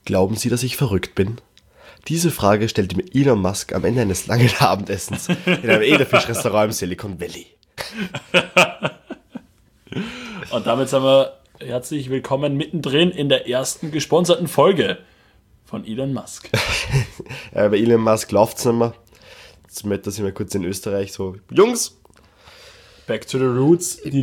Glauben Sie, dass ich verrückt bin? Diese Frage stellte mir Elon Musk am Ende eines langen Abendessens in einem Edelfisch-Restaurant im Silicon Valley. Und damit sind wir herzlich willkommen mittendrin in der ersten gesponserten Folge von Elon Musk. Bei Elon Musk läuft es nicht mehr. Jetzt möchte ich mal kurz in Österreich so, Jungs! Back to the roots, die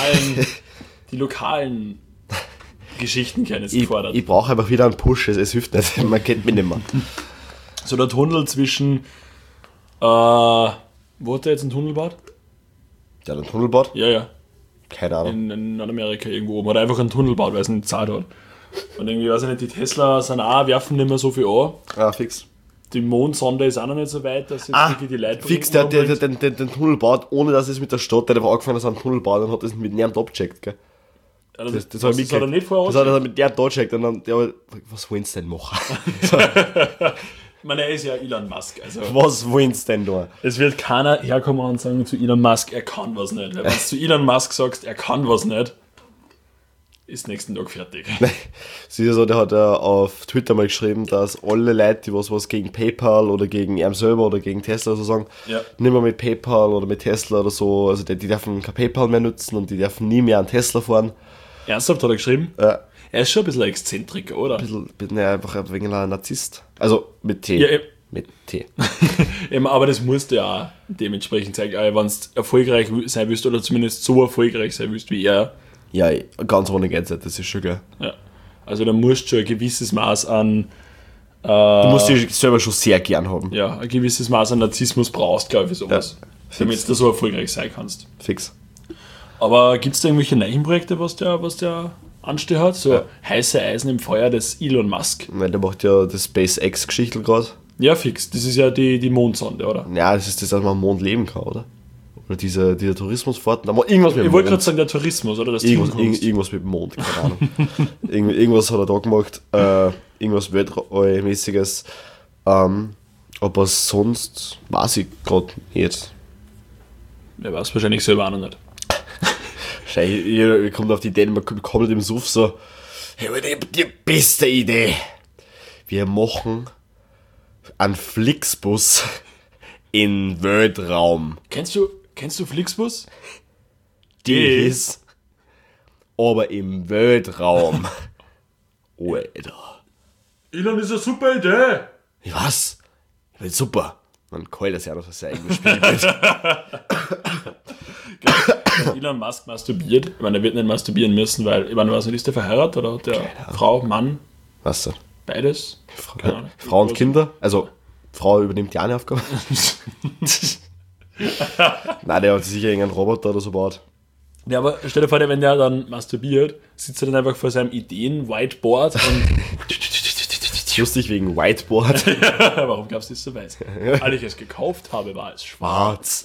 lokalen Geschichten können jetzt gefordert. Ich brauche einfach wieder einen Push, es hilft nicht, man kennt mich nicht mehr. So der Tunnel zwischen, wo hat der jetzt einen Tunnel gebaut? Der hat einen Tunnel gebaut? Ja. Keine Ahnung. In Nordamerika irgendwo oben. Oder einfach einen Tunnel gebaut, weil es nicht Zeit hat. Und irgendwie, weiß ich nicht, die Tesla sind auch, werfen nicht mehr so viel an. Ah, fix. Die Mondsonde ist auch noch nicht so weit, dass jetzt wirklich die Leute... Fix, der den Tunnel baut, ohne dass es mit der Stadt, der hat einfach angefangen, dass er einen Tunnel baut und hat das mit niemandem abgecheckt, gell? Also Das hat er nicht vorher das hat er mit der abgecheckt und dann, der, was wollen sie denn machen? Ich meine, er ist ja Elon Musk, also... Was wollen sie denn da? Es wird keiner herkommen und sagen zu Elon Musk, er kann was nicht. Weil wenn du zu Elon Musk sagst, er kann was nicht, ist nächsten Tag fertig. Sie ist so, der hat ja auf Twitter mal geschrieben, dass alle Leute, die was gegen PayPal oder gegen ihn selber oder gegen Tesla so sagen, Ja. nicht mehr mit PayPal oder mit Tesla oder so, also die dürfen kein PayPal mehr nutzen und die dürfen nie mehr an Tesla fahren. Ernsthaft hat er geschrieben? Ja. Er ist schon ein bisschen ein Exzentriker, oder? Bin ja einfach ein wenig ein Narzisst. Also mit T. Ja, eben. Mit T. Eben, aber das musst du ja dementsprechend zeigen, wenn du erfolgreich sein willst oder zumindest so erfolgreich sein willst wie er. Ja, ganz ohne geht's nicht, das ist schon klar. Ja. Also da musst du schon ein gewisses Maß an... Du musst dich selber schon sehr gern haben. Ja, ein gewisses Maß an Narzissmus brauchst, glaube ich, für sowas. Ja, damit du so erfolgreich sein kannst. Fix. Aber gibt es da irgendwelche neuen Projekte, was der anstehen hat? So heiße Eisen im Feuer des Elon Musk. Weil der macht ja das SpaceX-Geschichtel gerade. Ja, fix. Das ist ja die Mondsonde, oder? Ja, das ist das, dass man am Mond leben kann, oder? Oder dieser Tourismusfahrten. Da irgendwas mit dem Ich wollte gerade Mond. sagen, der Tourismus, oder? Das Irgendwas mit dem Mond, keine Ahnung. Irgendwas hat er da gemacht. Irgendwas Weltallmäßiges. Aber sonst weiß ich gerade nicht. Der weiß wahrscheinlich selber auch noch nicht. Ihr kommt auf die Idee, man kommt im Suff so, hey, ich hab die beste Idee. Wir machen einen Flixbus in Weltraum. Kennst du Flixbus? Das, aber im Weltraum. Alter. Elon, ist eine super Idee. Was? Ich will super. Man kann das ja noch sein eigenes Spielbild. Elon Musk masturbiert. Ich meine, er wird nicht masturbieren müssen, weil, ich meine, was ist der verheiratet oder hat der Frau, Mann, Was denn? beides? Keine Ahnung. Frau und Kinder? Also, Frau übernimmt die eine Aufgabe. Nein, der hat sicher irgendeinen Roboter oder so gebaut. Ja, aber stell dir vor, wenn der dann masturbiert, sitzt er dann einfach vor seinem Ideen-Whiteboard und Lustig wegen Whiteboard. warum glaubst du, ist so weiß? Als ich es gekauft habe, war es schwarz.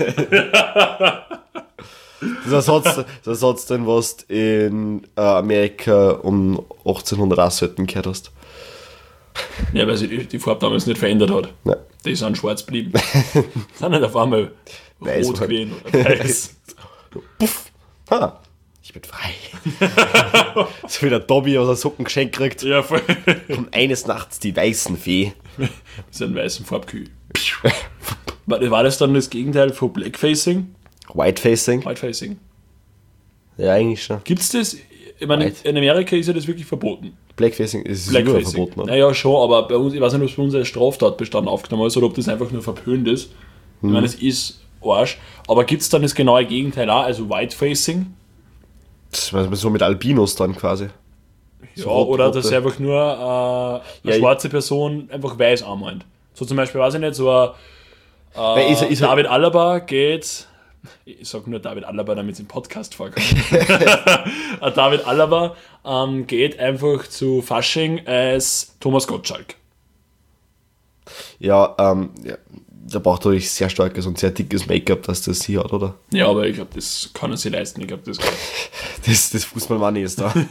Das Ersatz denn, was du in Amerika um 1800 auch selten gehört hast. Ja, weil sich die Farbe damals nicht verändert hat. Nein. Die sind schwarz geblieben. Sind nicht auf einmal Weiß rot halt. gewesen oder weiß. Puff. Ha, ich bin frei. So wie der Dobby aus der Socken geschenkt kriegt. Ja, voll. Und eines Nachts die weißen Fee. Das ist ein weißen Farbkühl. War das dann das Gegenteil von Blackfacing? Whitefacing? Whitefacing. Ja, eigentlich schon. Gibt's das? Ich meine, White. in Amerika ist ja das wirklich verboten. Blackfacing ist überall verboten, oder? Naja, schon, aber bei uns, ich weiß nicht, ob es bei uns als Straftatbestand aufgenommen ist oder ob das einfach nur verpönt ist. Ich meine, es ist Arsch. Aber gibt es dann das genaue Gegenteil auch, also Whitefacing? Das war so mit Albinos dann quasi. Ja, So rot- oder rote- dass einfach nur eine Ja, schwarze Person einfach weiß anmeint. So zum Beispiel, weiß ich nicht, so ein Weil ist David Alaba geht, ich sag nur David Alaba, damit es im Podcast vorkommt. Ein David Alaba geht einfach zu Fasching als Thomas Gottschalk. ja, der braucht natürlich sehr starkes und sehr dickes Make-up, dass das hier hat, oder? Ja, aber ich glaube, das kann er sich leisten. Ich glaube, das kann. Das Fußballmoney ist da.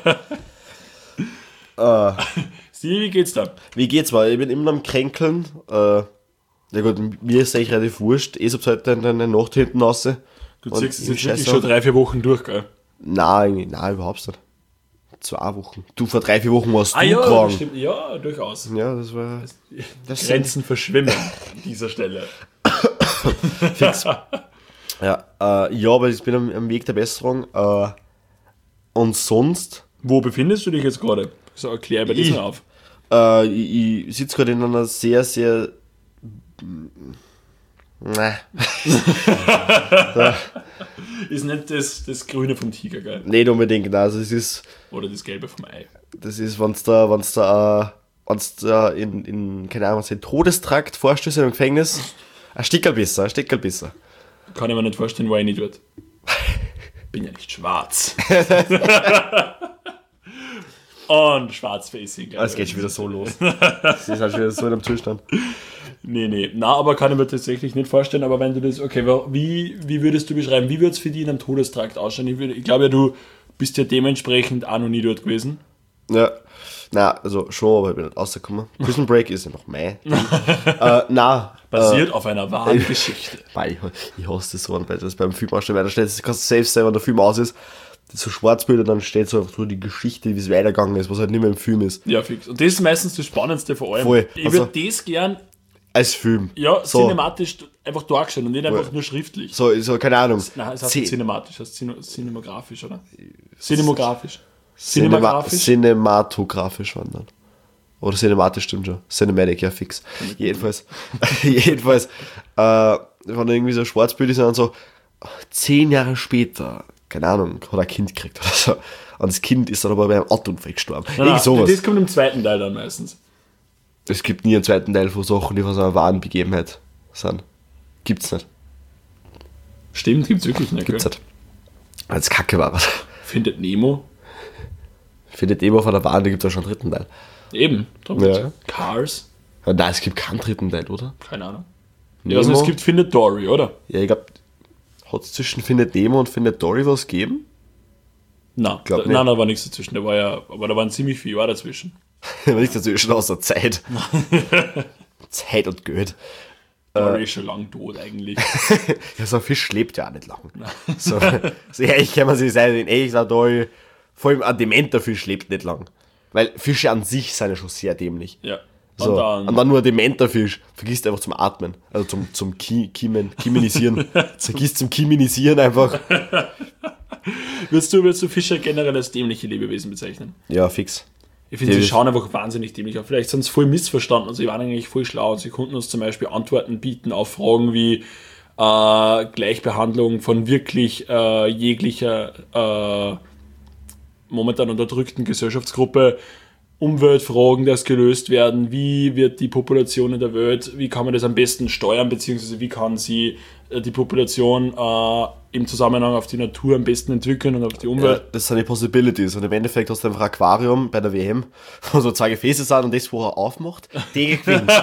Sie, wie geht's da? Wie geht's mal? Ich bin immer noch am Kränkeln. Ja gut, mir ist eigentlich relativ wurscht. Ich hab's halt dann eine Nacht hinten raus. Du ziehst es jetzt wirklich schon 3-4 Wochen durch, gell? Nein, überhaupt nicht. 2 Wochen. Du, vor 3-4 Wochen warst du ja, krank. das stimmt. Ja, durchaus. Ja, das war... Das Grenzen verschwimmen an dieser Stelle. fix. Ja, aber ich bin am Weg der Besserung. Und sonst... Wo befindest du dich jetzt gerade? So, erklär mir das mal auf. Ich sitze gerade in einer sehr, sehr... Ist nicht das Grüne vom Tiger, gell? Nicht unbedingt, also es ist... Oder das Gelbe vom Ei. Das ist, wenn's da in keine Ahnung, den Todestrakt vorstößt im Gefängnis, ein Stickerl besser. Kann ich mir nicht vorstellen, wo ich nicht wird. Bin ja nicht schwarz. Und Schwarzfacing. Es geht schon wieder so los. Das ist halt schon wieder so in einem Zustand. Nee. Na, aber kann ich mir tatsächlich nicht vorstellen. Aber wenn du das, okay, wie würdest du beschreiben, wie würde es für dich in einem Todestrakt ausschauen? Ich glaube ja, du bist ja dementsprechend auch noch nie dort gewesen. Ja, na, also schon, aber ich bin nicht rausgekommen. Prison Break ist ja noch Mai. Basiert auf einer wahren Geschichte. Ich hasse das so, weil das beim Film aussteht, weil da steht, das kannst du selbst sein, wenn der Film aus ist, das ist so Schwarzbilder, dann steht so einfach so die Geschichte, wie es weitergegangen ist, was halt nicht mehr im Film ist. Ja, fix. Und das ist meistens das Spannendste vor allem. Voll. Ich würde das gern, Als Film. ja, so, cinematisch einfach dargestellt und nicht einfach nur schriftlich. so, keine Ahnung. Nein, es heißt nicht cinematisch, es heißt cinematografisch, oder? Cinematografisch. Cinematografisch wandern. Oder cinematisch stimmt schon. Cinematic, ja fix. Jedenfalls, wenn irgendwie so Schwarzbilder sind und so, 10 Jahre später, keine Ahnung, hat er ein Kind gekriegt oder so. Und das Kind ist dann aber bei einem Autounfall gestorben. Irgend sowas. Das kommt im zweiten Teil dann meistens. Es gibt nie einen zweiten Teil von Sachen, die von so einer wahren Begebenheit sind. Gibt's nicht. Stimmt, gibt's wirklich nicht. Gibt's nicht. Als Kacke war was. Findet Nemo. Findet Nemo von der Wahren, da gibt's auch schon einen 3. Teil. Eben. Darum Ja. geht's. Cars. Ja, nein, es gibt keinen 3. Teil, oder? Keine Ahnung. Nemo? Ja, also es gibt Findet Dory, oder? Ja, ich glaube, hat es zwischen Findet Nemo und Findet Dory was gegeben? Nein, Glaub nicht. da war nichts dazwischen. Da waren ziemlich viele Jahre dazwischen. Aber nicht dazwischen außer Zeit. Zeit und Geld. Dory ist schon lang tot eigentlich. Ja, so ein Fisch lebt ja auch nicht lang. So ehrlich kann man sich sagen, in echt auch Dory, vor allem ein dementer Fisch lebt nicht lang. Weil Fische an sich sind ja schon sehr dämlich. Ja. So. Und dann nur ein dementer Fisch, vergisst einfach zum Atmen, also zum Chimenisieren. Vergisst zum Chimenisieren einfach. Würdest du Fische generell als dämliche Lebewesen bezeichnen? Ja, fix. Ich finde, sie schauen einfach wahnsinnig dämlich aus. Vielleicht sind sie voll missverstanden und sie waren eigentlich voll schlau. Und sie konnten uns zum Beispiel Antworten bieten auf Fragen wie Gleichbehandlung von wirklich jeglicher momentan unterdrückten Gesellschaftsgruppe, Umweltfragen, das gelöst werden, wie wird die Population in der Welt, wie kann man das am besten steuern, beziehungsweise wie kann sie die Population im Zusammenhang auf die Natur am besten entwickeln und auf die Umwelt. Ja, das sind die Possibilities. Und im Endeffekt hast du einfach ein Aquarium bei der WM, wo so 2 Gefäße sind und das, wo er aufmacht, der gewinnt.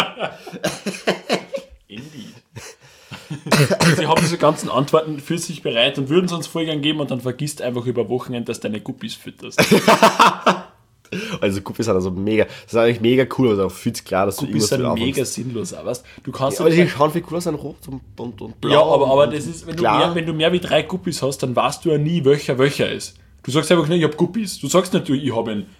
Indeed. Sie haben diese ganzen Antworten für sich bereit und würden es uns voll gern geben und dann vergisst einfach über Wochenende, dass deine Guppies fütterst. Also Guppies sind also mega, das ist eigentlich mega cool, also auch viel zu klar, dass Guppies du irgendwas sind mega sinnlos, aber du kannst... aber die schauen viel cooler, sind rot und blau. Ja, aber das ist, wenn klar. du mehr wie 3 Guppies hast, dann weißt du ja nie, welcher ist. Du sagst einfach nicht, ich hab Guppies. Du sagst nicht, ich hab in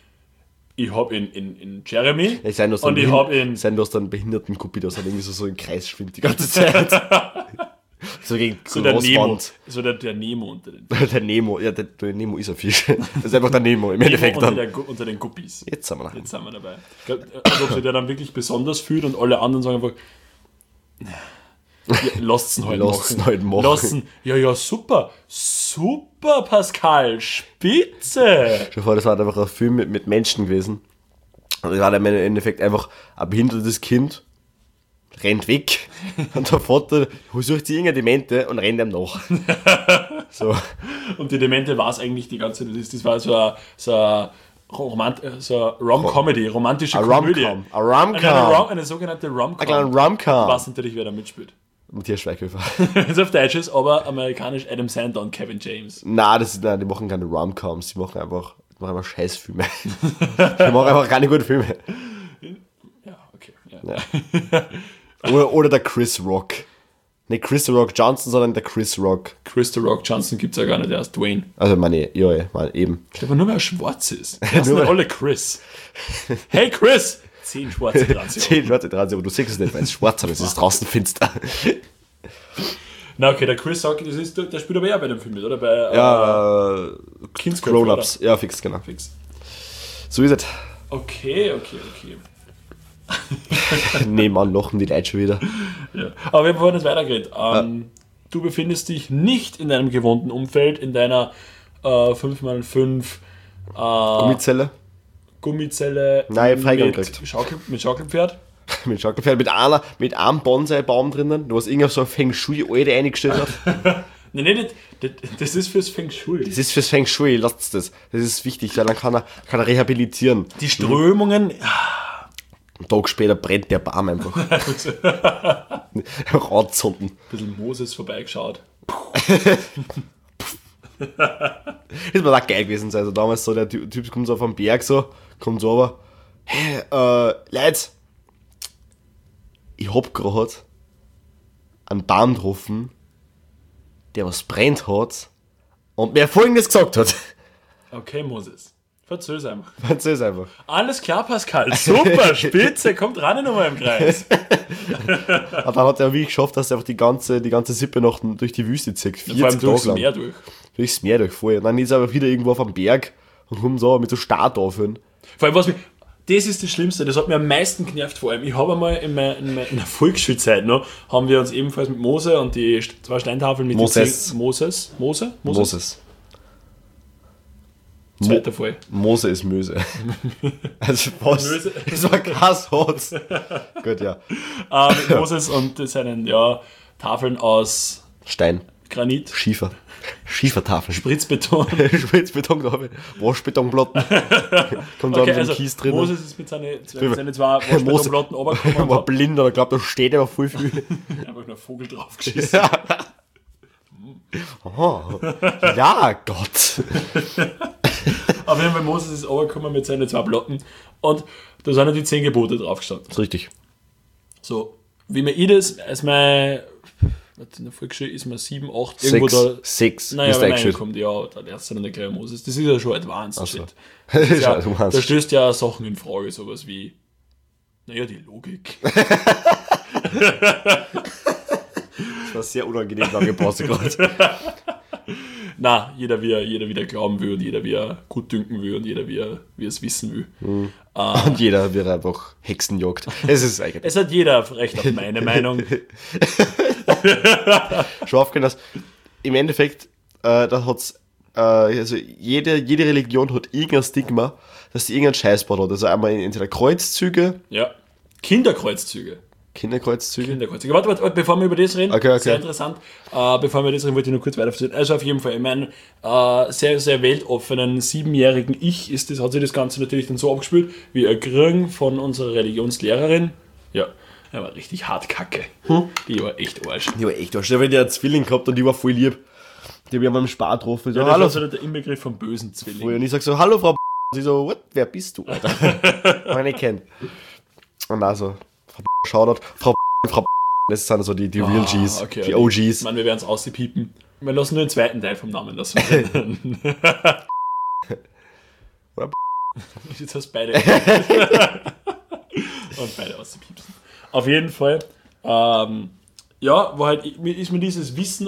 Jeremy Ja, du hast einen behinderten Guppi, der halt irgendwie so im Kreis schwimmt die ganze Zeit. So gegen so der Nemo. Großwand. So der Nemo unter den Der Nemo, ja, der Nemo ist ein Fisch. Das ist einfach der Nemo im Endeffekt dann. unter den Guppies. Jetzt sind wir da. Jetzt sind wir dabei. Ich glaub, ob sich der dann wirklich besonders fühlt und alle anderen sagen einfach, ja, lasst's ihn halt machen. Lassen. Ja, super, Pascal, spitze. Schon vor, das war halt einfach ein Film mit Menschen gewesen. Und es war dann im Endeffekt einfach ein behindertes Kind, rennt weg und der Vater sucht sich irgendeine Demente und rennt ihm nach. So. Und die Demente war es eigentlich die ganze Zeit. Das war so eine Rom-Comedy, romantische Komödie. Eine sogenannte Rom-Com. Ein kleiner Rom-Com. Was natürlich, wer da mitspielt. Matthias Schweighöfer. Wenn es auf Deutsch ist, aber amerikanisch Adam Sandler und Kevin James. Nein, die machen keine Rom-Coms, die machen einfach Scheißfilme. Die machen einfach keine guten Filme. Ja, okay. Ja. Ja. Oder der Chris Rock. Nicht Chris The Rock Johnson, sondern der Chris Rock. Chris The Rock Johnson gibt es ja gar nicht, der ist Dwayne. Also meine, ja, mal eben. Ich glaube nur, weil er schwarz ist. Der sind alle Chris. Hey Chris! 10 schwarze Transitionen. 10 schwarze Transitionen, aber du siehst es nicht, weil es schwarz ist. Es ist draußen finster. Na okay, der Chris Rock, der spielt aber ja bei dem Film mit, oder? Bei Kingsgrove Grown-Ups. Ja, fix, genau. Fix. So ist es. Okay. Nebenan lachen die Leute schon wieder. Ja. Aber wir haben vorhin nicht weitergeredet. Du befindest dich nicht in deinem gewohnten Umfeld, in deiner 5x5 Gummizelle. Gummizelle Nein, Freigang mit Schaukelpferd. Mit Schaukelpferd, mit einem Bonsai-Baum drinnen, was irgendwas so ein Feng Shui-Alte eingestellt hat. Nein, das ist fürs Feng Shui. Das ist fürs Feng Shui, lasst das. Das ist wichtig, weil dann kann er rehabilitieren. Die Strömungen. Einen Tag später brennt der Baum einfach. Ratzonden. Ein bisschen Moses vorbeigeschaut. Das war auch geil gewesen. Also damals so, der Typ kommt so auf den Berg so, kommt so aber, hey, Leute, ich hab gerade einen Baum getroffen, der was brennt hat und mir Folgendes gesagt hat. Okay, Moses. Verzöll's einfach. Verzöll's einfach. Alles klar, Pascal. Super, spitze. Kommt ran nochmal im Kreis. Aber dann hat er wirklich geschafft, dass er einfach die ganze Sippe noch durch die Wüste zieht. 40 Vor allem durchs Tage lang. Meer durch. Durchs Meer durch, voll. Und dann ist er aber wieder irgendwo auf am Berg und kommt so mit so Start aufhören. Vor allem, das ist das Schlimmste, das hat mir am meisten genervt. Vor allem, ich habe einmal in der Volksschulzeit noch, haben wir uns ebenfalls mit Mose und die 2 Steintafeln mit Moses. Moses. Zweiter Fall. Mose ist Möse. Also was? Möse. Das war krass hart. Gut, ja. Mit Moses und seinen Tafeln aus Stein. Granit. Schiefertafeln. Spritzbeton. Spritzbeton, glaube ich. Waschbetonplatten. Kommt Okay, so also Kies drin. Moses ist mit seinen 2 Waschbetonplatten runtergekommen Er und war hat blind oder glaubt, da steht aber voll viel. einfach nur Vogel draufgeschissen. Oh, ja, Gott. Auf jeden Fall, Moses ist runtergekommen mit seinen 2 Platten und da sind ja die 10 Gebote draufgestanden. Das ist richtig. So, wie mir ich das, als mein, in der Volksschule ist man 7, 8, irgendwo da. 6. Naja, wenn man reinkommt, ja, da lernst du dann der kleine Moses. Das ist ja schon advanced shit. Das ist ja, da stößt ja Sachen in Frage, sowas wie, naja, die Logik. Das war sehr unangenehm lange Pause gerade. Na, jeder wie er glauben will und jeder wie er gut dünken will und jeder wie er es wissen will. Und jeder wird einfach Hexenjagd. Es hat jeder Recht auf meine Meinung. Schon aufgehört, dass im Endeffekt, da hat's, also jede Religion hat irgendein Stigma, dass sie irgendeinen Scheißbart hat. Also einmal entweder Kreuzzüge. Ja. Kinderkreuzzüge. Warte, bevor wir über das reden, okay. Sehr interessant, bevor wir das reden, wollte ich noch kurz weiterführen. Also auf jeden Fall, ich meine, sehr, sehr weltoffenen 7-jährigen hat sich das Ganze natürlich dann so abgespielt, wie ein Krieg von unserer Religionslehrerin. Ja, er war richtig hart kacke. Die war echt Arsch. Die war echt Arsch. Die hat einen Zwilling gehabt und die war voll lieb. Die habe ich einmal im Spar getroffen. So, Ja, das hallo. war so der Inbegriff vom bösen Zwilling. Und ich sag so, hallo Frau und sie so, what, wer bist du, Alter? Hab ich nicht kennt. Und also, Shoutout, Frau das sind so die Real Gs, okay, die OGs. Ich meine, wir werden es auspiepen. Wir lassen nur den zweiten Teil vom Namen lassen. Jetzt hast du beide. Und beide auszupiepsen. Auf jeden Fall, ja, wo halt, ist mir dieses Wissen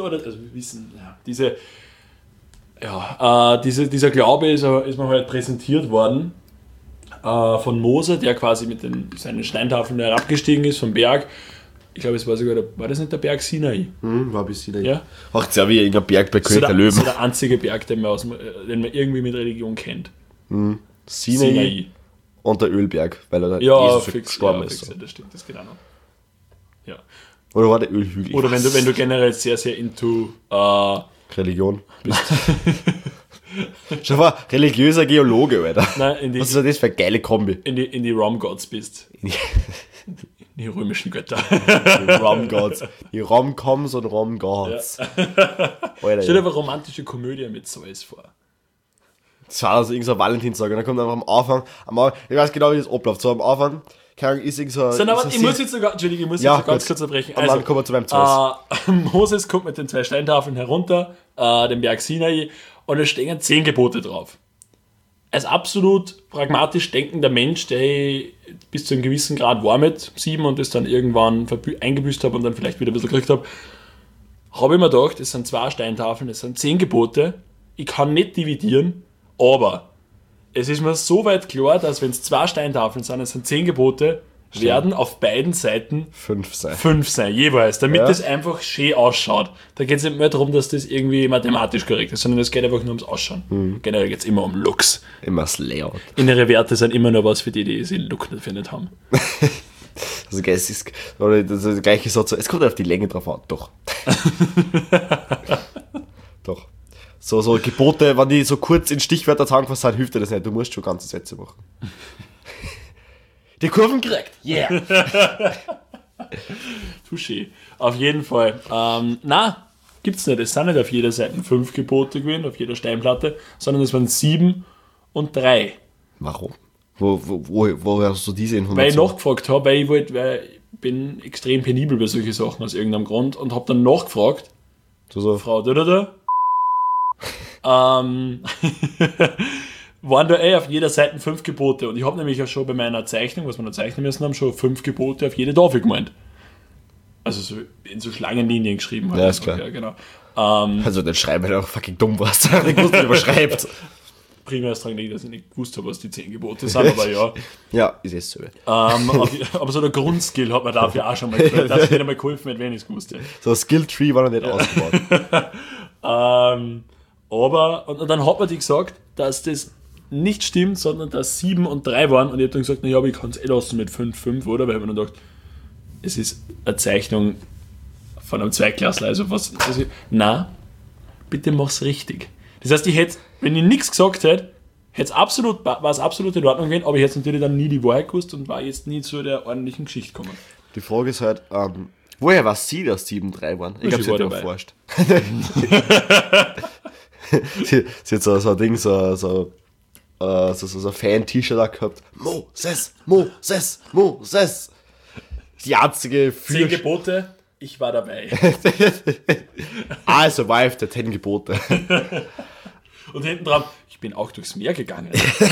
dieser Glaube ist mir halt präsentiert worden von Mose, der quasi mit seinen Steintafeln herabgestiegen ist vom Berg. Ich glaube, es war sogar war das nicht der Berg Sinai? War bis Sinai. Ja. Macht's ja wie irgendein Berg bei König der Löwen. Das ist der einzige Berg, den man irgendwie mit Religion kennt. Sinai und der Ölberg, weil er da Jesus gestorben ist. Ja, das stimmt, das geht auch noch. Ja. Oder war der Ölhügel? Oder wenn du generell sehr, sehr into Religion bist. Schau mal, religiöser Geologe, Alter. Nein, Was ist denn das für eine geile Kombi? in die Rom-Gods bist. Die römischen Götter. Die Rom-Gods. Die Rom-Coms und Rom-Gods. Ja. Alter, Stell dir aber romantische Komödie mit Zeus vor. Das war also irgendein Valentinstag und dann kommt einfach am Anfang, ich weiß genau, wie das abläuft. So am Anfang keine Ahnung, ist irgend so... Ich muss jetzt sogar, Entschuldigung, ganz kurz unterbrechen. Und dann kommen wir zu meinem Zeus. Moses kommt mit den 2 Steintafeln herunter, den Berg Sinai, und es stehen 10 Gebote drauf. Als absolut pragmatisch denkender Mensch, der bis zu einem gewissen Grad war mit 7 und das dann irgendwann eingebüßt habe und dann vielleicht wieder ein bisschen gekriegt habe ich mir gedacht, es sind 2 Steintafeln, es sind 10 Gebote, ich kann nicht dividieren, aber es ist mir so weit klar, dass wenn es 2 Steintafeln sind, es sind 10 Gebote, werden auf beiden Seiten 5 sein. 5 sein, jeweils, damit das einfach schön ausschaut. Da geht es nicht mehr darum, dass das irgendwie mathematisch korrekt ist, sondern es geht einfach nur ums Ausschauen. Generell geht es immer um Looks. Immer das Layout. Innere Werte sind immer nur was für die den Look dafür nicht haben. Also es ist der gleiche Satz, es kommt auf die Länge drauf an, doch. Doch. So Gebote, wenn die so kurz in Stichwörter zusammengefasst sind, hilft dir das nicht, du musst schon ganze Sätze machen. Die Kurven korrekt, yeah! Touché. Auf jeden Fall. Gibt's nicht. Es sind nicht auf jeder Seite 5 Gebote gewesen, auf jeder Steinplatte, sondern es waren 7 und 3. Warum? Wo hast du diese Information? Weil ich nachgefragt habe, weil ich bin extrem penibel bei solchen Sachen aus irgendeinem Grund und habe dann nachgefragt, so. Frau waren da auf jeder Seite 5 Gebote. Und ich habe nämlich auch schon bei meiner Zeichnung, was wir noch zeichnen müssen haben, schon 5 Gebote auf jede Tafel gemeint. Also so in so Schlangenlinien geschrieben. Halt ja, ist klar. Ja, genau. Also den Schreiber, der auch fucking dumm war, ich wusste nicht, überschreibt. Primär ist dran liegt, dass ich nicht gewusst habe, was die 10 Gebote sind, aber ja. Ja, ist es so. Aber so der Grundskill hat mir dafür auch schon mal geholfen. Das hätte mir geholfen, wenn ich es gewusst hätte. So ein Skill-Tree war noch nicht ausgebaut. Und dann hat man die gesagt, dass das nicht stimmt, sondern dass 7 und 3 waren. Und ich habe dann gesagt, naja, aber ich kann es lassen mit 5, 5, oder? Weil ich habe mir dann gedacht, es ist eine Zeichnung von einem Zweiklassler. Also nein, bitte mach's richtig. Das heißt, ich hätte, wenn ich nichts gesagt hätte, war es absolut in Ordnung gewesen, aber ich hätte natürlich dann nie die Wahrheit gewusst und war jetzt nie zu der ordentlichen Geschichte gekommen. Die Frage ist halt, woher weiß sie, dass 7-3 waren? Ich glaube, sie hat ja erforscht. sie hat so ein Ding, so ein Fan-T-Shirt da gehabt. Moses. Die einzige 10 Gebote, ich war dabei. I survived the 10 Gebote. Und hinten dran, ich bin auch durchs Meer gegangen.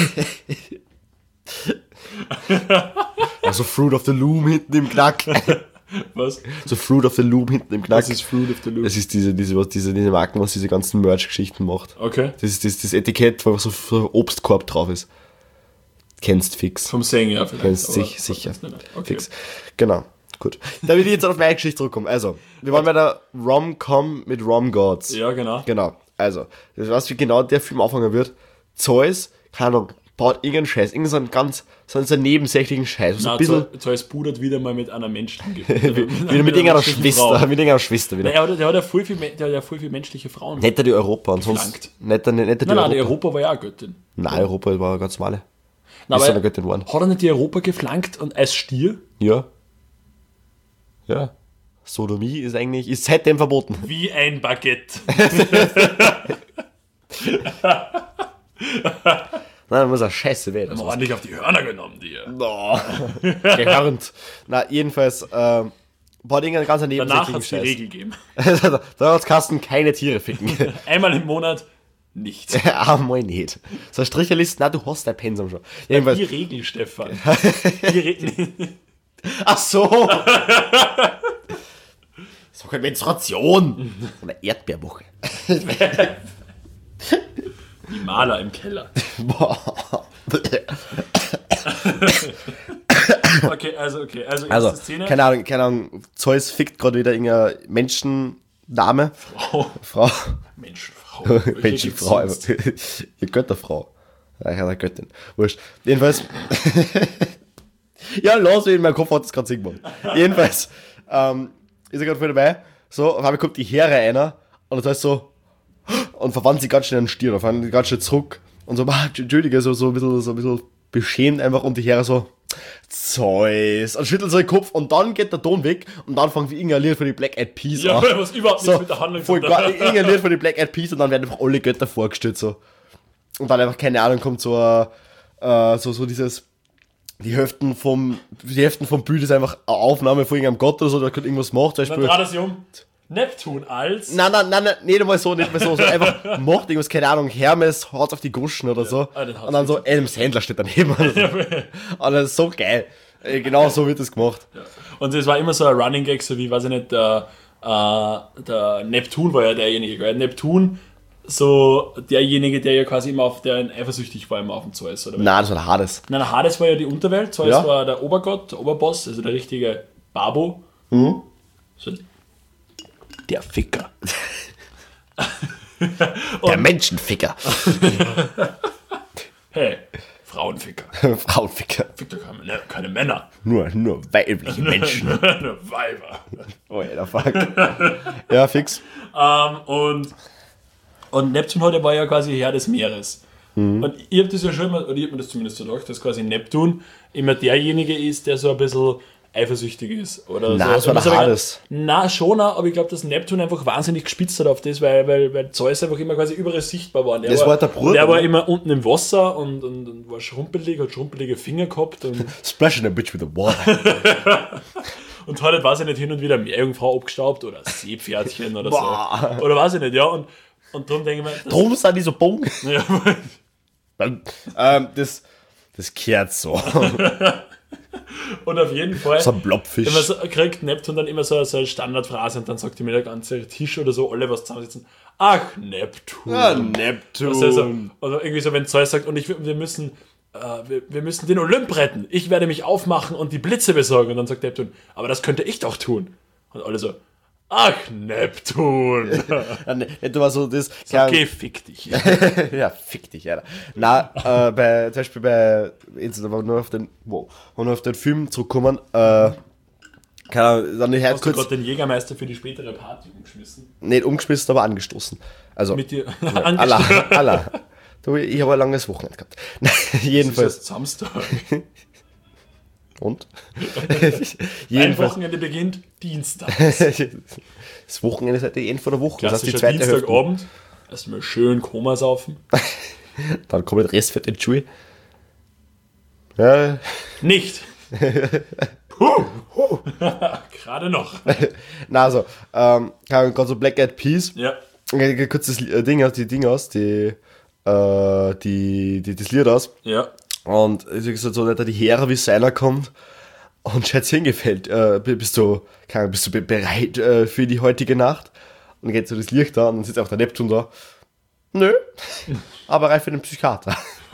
Also Fruit of the Loom hinten im Knack. Was? So Fruit of the Loom hinten im Knack. Was ist Fruit of the Loom? Das ist diese Marken, was diese ganzen Merch-Geschichten macht. Okay. Das ist das Etikett, wo so ein Obstkorb drauf ist. Kennst fix. Vom Singen, ja, vielleicht. Kennst sicher. Okay. Fix. Genau. Gut. Da will ich jetzt auf meine Geschichte zurückkommen. Also, wir waren bei der Rom-Com mit Rom-Gods. Ja, genau. Genau. Also, das weißt du, wie genau der Film anfangen wird. Zeus, keine Ahnung, baut irgendeinen Scheiß, so einen nebensächlichen Scheiß. So Nein, ein bisschen, Zeus pudert wieder mal mit einer Menschen. wieder mit irgendeiner Schwester wieder. Der hat ja voll viel menschliche Frauen. Nicht die Europa und sonst. Nicht die Nein, Europa. die Europa war ja auch Göttin. Nein, Europa war eine ganz normale. Nein, Ist eine Göttin geworden. Hat er nicht die Europa geflankt und als Stier? Ja. Ja. Sodomie ist seitdem verboten. Wie ein Baguette. Nein, muss eine Scheiße werden. Haben wir ordentlich auf die Hörner genommen, dir. Gehörnt. Na, jedenfalls, baut irgendeinen ganz Danach nebensächlichen hat es die Scheiß. Regel gegeben. Da hat's Kasten keine Tiere ficken. Einmal im Monat nichts. Einmal nicht. So eine Stricherliste, na, du hast dein Pensum schon. Jedenfalls. Die Regel, Stefan. Ach so! So eine Menstruation! Oder Erdbeerwoche. Die Maler im Keller. Okay, also erste Szene. Keine Ahnung, Zeus fickt gerade wieder irgendeine Menschenname. Frau. Menschenfrau. Ihr Götterfrau. Ja, eine Göttin. Wurscht. Jedenfalls. Ja, los, in meinem Kopf hat das gerade Sinn gemacht. Jedenfalls, ist er gerade voll dabei. So, auf einmal kommt die Heere einer und das heißt so, und verwandelt sich ganz schnell in einen Stier, verwandelt ganz schnell zurück und so, Entschuldige, so ein bisschen beschämt einfach und die Heere so, Zeus, und schüttelt so den Kopf und dann geht der Ton weg und dann fangen wir irgendein Lied von den Black Eyed Peas ja, an. Ja, was überhaupt nichts mit der Handlung zu tun. Irgendein Lied von den Black Eyed Peas und dann werden einfach alle Götter vorgestellt so. Und dann einfach, keine Ahnung, kommt so dieses die Hälften vom Bild ist einfach eine Aufnahme von irgendeinem Gott oder so, der gerade irgendwas macht, zum Dann Beispiel. dreht er sich um. Neptun als... Nein, nicht einmal so, so einfach macht irgendwas, keine Ahnung, Hermes haut auf die Guschen oder so. den hat's Und dann so, Adam Sandler steht daneben. Und das ist so geil. Genau so wird das gemacht. Ja. Und es war immer so ein Running Gag, so wie, weiß ich nicht, der Neptun war ja derjenige, gell? Neptun, so derjenige, der ja quasi immer der eifersüchtig war immer auf dem Zeus, oder? Nein, das war der Hades. Nein, der Hades war ja die Unterwelt, Zeus Ja. war der Obergott, der Oberboss, also der richtige Babo. So, der Ficker. Der Menschenficker. Hey, Frauenficker. Frauenficker. Fickt doch keine Männer. Nur weibliche Menschen. Nur Weiber. Oh ja, fuck. Ja, fix. Und Neptun heute war ja quasi Herr des Meeres. Und ich habe das ja schon immer, oder ich habe mir das zumindest so gedacht, dass quasi Neptun immer derjenige ist, der so ein bisschen eifersüchtig ist. Oder Nein, so. das war der Hades. Na schon, aber ich glaube, dass Neptun einfach wahnsinnig gespitzt hat auf das, weil Zeus einfach immer quasi überall sichtbar war. Das war der Bruder, Der war oder? immer unten im Wasser und war schrumpelig, hat schrumpelige Finger gehabt. Und Splashing a bitch with the water. Und hat, weiß ich nicht, hin und wieder Meerjungfrau abgestaubt oder Seepferdchen oder Boah. so. Oder weiß ich nicht, ja. Und darum denke ich mir, Drum sind die so bong. ja, Das kehrt so. und auf jeden Fall, So ein Blobfisch. wenn man so kriegt Neptun dann immer so eine Standardphrase und dann sagt mir der ganze Tisch oder so, alle was zusammensitzen, ach, Neptun. Neptun. Also, oder irgendwie so, wenn Zeus sagt, und wir müssen den Olymp retten. Ich werde mich aufmachen und die Blitze besorgen. Und dann sagt Neptun, aber das könnte ich doch tun. Und alle so, ach, Neptun. Du war so das. Okay, fick dich. Ja, fick dich, Alter. Na, zum Beispiel bei, jetzt aber nur auf den Film zurückkommen, keine Ahnung, dann hört Hast du kurz, gerade den Jägermeister für die spätere Party umgeschmissen? nicht umgeschmissen, aber angestoßen. Also, Mit dir Allah. Du, ich habe ein langes Wochenende gehabt. Das Jedenfalls. ist Samstag. Und? Ein Jedenfalls. Wochenende beginnt Dienstag. Das Wochenende ist halt die Ende von der Woche. Das heißt, die Klassischer zweite Hälfte. Dienstagabend. Erstmal schön Koma saufen. Dann kommt der Rest für den Schuh. Ja, Nicht. Gerade noch. na, also, gerade so Black Eyed Peas. Ja. Kurz das Ding aus, das Lied aus. Ja. Und es ist so, dass die Heere wie seiner kommt und Schätzchen gefällt. Bist du bereit für die heutige Nacht? Und dann geht so das Licht da und dann sitzt auch der Neptun da. Nö, aber reif für den Psychiater.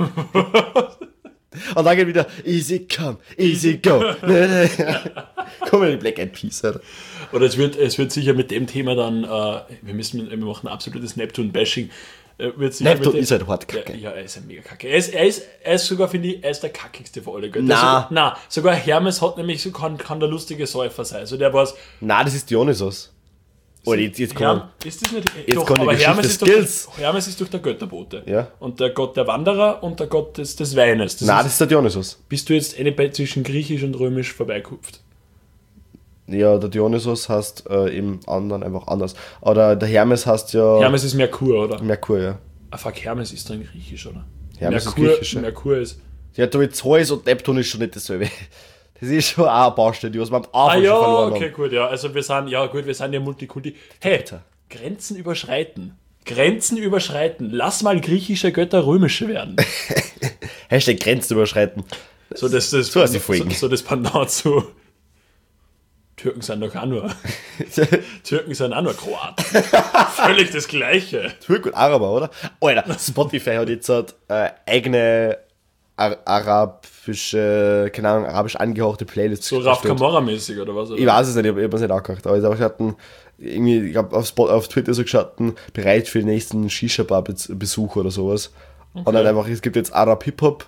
Und dann geht wieder easy come, easy go. Komm in die Black Eyed Peas, Alter. Oder es wird sicher mit dem Thema dann, wir machen ein absolutes Neptun-Bashing. Neptun ist halt hart kacke. Ja, er ist ein mega kacke. Er ist sogar, finde ich, er ist der kackigste von alle. Sogar Hermes hat nämlich kann der lustige Säufer sein. Also der war's. Na, das ist Dionysos. Oder jetzt kommt. Ist das nicht? Jetzt kommt die Geschichte des Skills. Hermes ist doch der Götterbote. Ja. Und der Gott der Wanderer und der Gott des Weines. Das ist der Dionysos. Bist du jetzt zwischen Griechisch und Römisch vorbeikupft? Ja, der Dionysos heißt im anderen einfach anders. Oder der Hermes heißt ja. Hermes ist Merkur, oder? Merkur, ja. Ah, fuck, Hermes ist dann Griechisch, oder? Hermes ist Merkur, Griechisch, ja. Merkur ist. Ja, du jetzt Zeus und Neptun ist schon nicht dasselbe. Das ist schon auch eine Baustelle, die was wir am Anfang schon verloren Okay, haben. gut, ja. Also wir sind ja Multikulti. Hey, Grenzen überschreiten. Grenzen überschreiten. Lass mal griechische Götter römische werden. Hashtag Grenzen überschreiten. So das hast du Folgen. so das Pendant zu Türken sind doch auch nur Kroaten. Völlig das Gleiche. Türk und Araber, oder? Alter, Spotify hat jetzt eigene arabische, keine Ahnung, arabisch angehauchte Playlists. So Raf Camorra-mäßig oder was? Oder? Ich weiß es nicht, ich habe es nicht angehört, aber ich hatte irgendwie, ich habe auf Twitter so geschaut, bereit für den nächsten Shisha-Bar-Besuch oder sowas. Okay. Und dann einfach, es gibt jetzt Arab-Hip-Hop,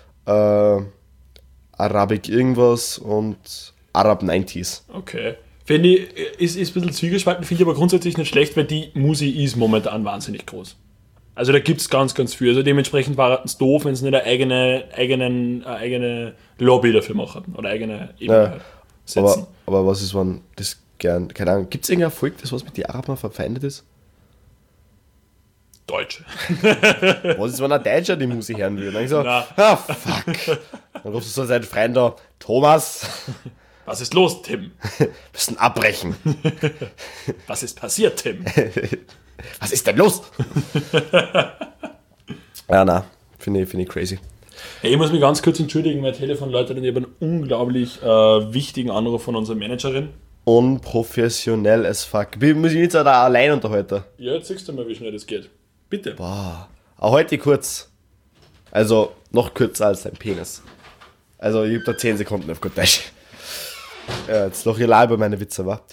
Arabic irgendwas und Arab 90s. Okay. Finde ich, ist ein bisschen zwiegespalten, finde ich aber grundsätzlich nicht schlecht, weil die Musik ist momentan wahnsinnig groß. Also da gibt es ganz, ganz viel. Also dementsprechend war es doof, wenn sie nicht eine eigene Lobby dafür machen oder eigene Ebene setzen. Aber was ist, wenn das gern, keine Ahnung, gibt es irgendein Volk, das was mit den Arabern verfeindet ist? Deutsche. Was ist, wenn ein Deutscher die Musik hören will? Dann so, Na. fuck. Dann rufst du so seinen Freund da, Thomas, Was ist los, Tim? müssen abbrechen. Was ist passiert, Tim? Was ist denn los? Ja, na, finde ich crazy. Hey, ich muss mich ganz kurz entschuldigen, mein Telefon läutet und ich habe einen unglaublich wichtigen Anruf von unserer Managerin. Unprofessionell as fuck. Muss ich jetzt auch da allein unterhalten? Ja, jetzt siehst du mal, wie schnell das geht. Bitte. Boah. Aber heute kurz. Also, noch kürzer als dein Penis. Also, ich hab da 10 Sekunden auf gut Deutsch. Ja, jetzt noch hier über meine Witze, wa?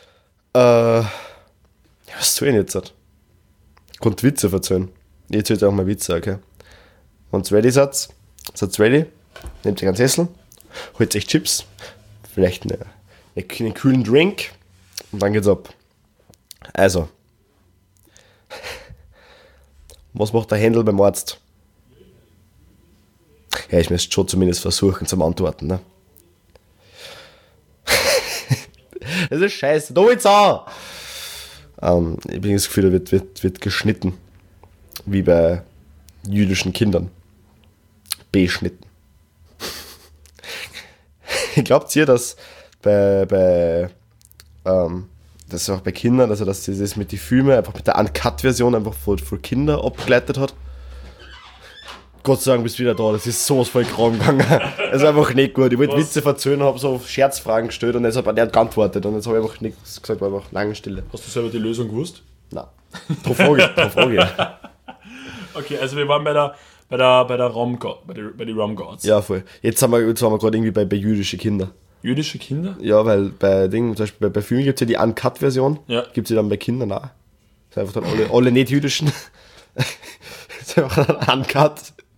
Was tue ich denn jetzt? Ich konnte Witze erzählen. Ich erzähle jetzt auch mal Witze, okay? Wenn's ready seid, ready, nehmt euch einen Sessel, holt euch Chips, vielleicht einen kühlen Drink und dann geht's ab. Also, was macht der Händel beim Arzt? Ja, ich müsste schon zumindest versuchen zum Antworten, ne? Das ist scheiße, da jetzt auch! Ich habe das Gefühl, da wird geschnitten. Wie bei jüdischen Kindern. Beschnitten. Glaubt ihr, dass das auch bei Kindern, also dass das mit den Filmen einfach mit der Uncut-Version einfach für Kinder abgeleitet hat? Gott sei Dank bist du wieder da, das ist sowas voll krank gegangen. Das ist einfach nicht gut. Ich wollte Witze erzählen, habe so Scherzfragen gestellt und jetzt hat er nicht geantwortet und jetzt habe ich einfach nichts gesagt, war einfach lange Stille. Hast du selber die Lösung gewusst? Nein. Pro Frage. Okay, also wir waren bei den Rum Gods. Ja, voll. Jetzt haben wir gerade irgendwie bei jüdischen Kindern. Jüdische Kinder? Ja, weil zum Beispiel bei Filmen gibt es ja die Uncut-Version. Ja. Gibt es ja dann bei Kindern auch. Das sind einfach dann alle nicht-jüdischen. Das ist einfach ein Uncut.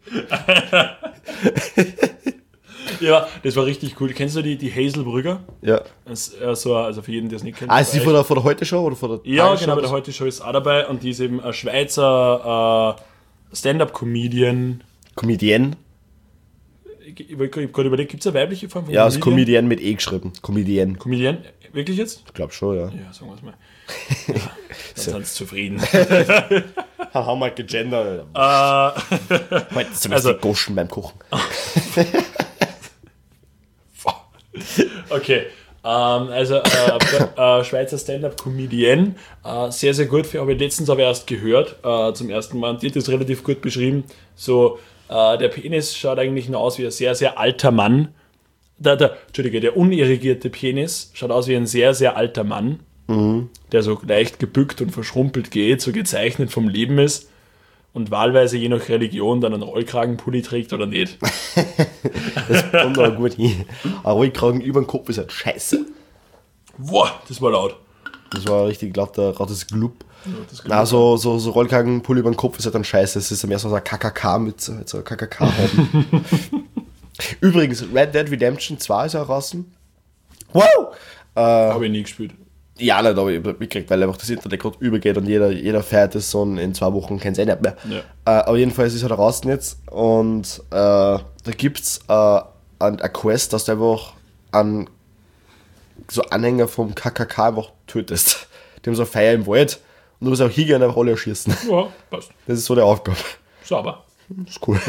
Ja, das war richtig cool. Kennst du die Hazel Brügger? Ja. Also für jeden, der es nicht kennt. Ah, ist die von der Heute-Show oder von der Ja, Tagesschau? genau, bei der Heute-Show ist auch dabei und die ist eben eine Schweizer Stand-Up-Comedian. Comedienne? Ich habe gerade überlegt, gibt es eine weibliche Form von Ja, ist Comedienne mit E geschrieben. Comedienne. Comedian? Wirklich jetzt? Ich glaube schon, ja. Ja, sagen wir es mal. Ja, dann sind sie zufrieden. Haben wir gegendert. Heute zumindest Also- die Goschen beim Kochen. Okay, Schweizer Stand-Up-Comedian, sehr, sehr gut, habe ich letztens aber erst gehört, zum ersten Mal, und die hat das relativ gut beschrieben, so, der Penis schaut eigentlich nur aus wie ein sehr, sehr alter Mann, der unirrigierte Penis schaut aus wie ein sehr, sehr alter Mann, der so leicht gebückt und verschrumpelt geht, so gezeichnet vom Leben ist und wahlweise je nach Religion dann einen Rollkragenpulli trägt oder nicht. Das kommt aber gut hin. Ein Rollkragen über den Kopf ist halt scheiße. Boah, das war laut. Das war richtig lautes Glub. Ja, das Na, so Rollkragenpulli über den Kopf ist halt dann scheiße. Es ist mehr so ein KKK mit so einer KKK-Hauben. Übrigens, Red Dead Redemption 2 ist ja draußen. Wow! Habe ich nie gespielt. Ja, nicht, aber ich hab mitgekriegt, weil einfach das Internet gerade übergeht und jeder feiert es so und in 2 Wochen kennt es eh nicht mehr. Ja. Aber jedenfalls ist er da draußen jetzt und da gibt es eine Quest, dass du einfach an so Anhänger vom KKK einfach tötest. Die haben so eine Feier im Wald und du musst auch hingehen und einfach alle erschießen. Ja, passt. Das ist so die Aufgabe. Sauber. Das ist cool.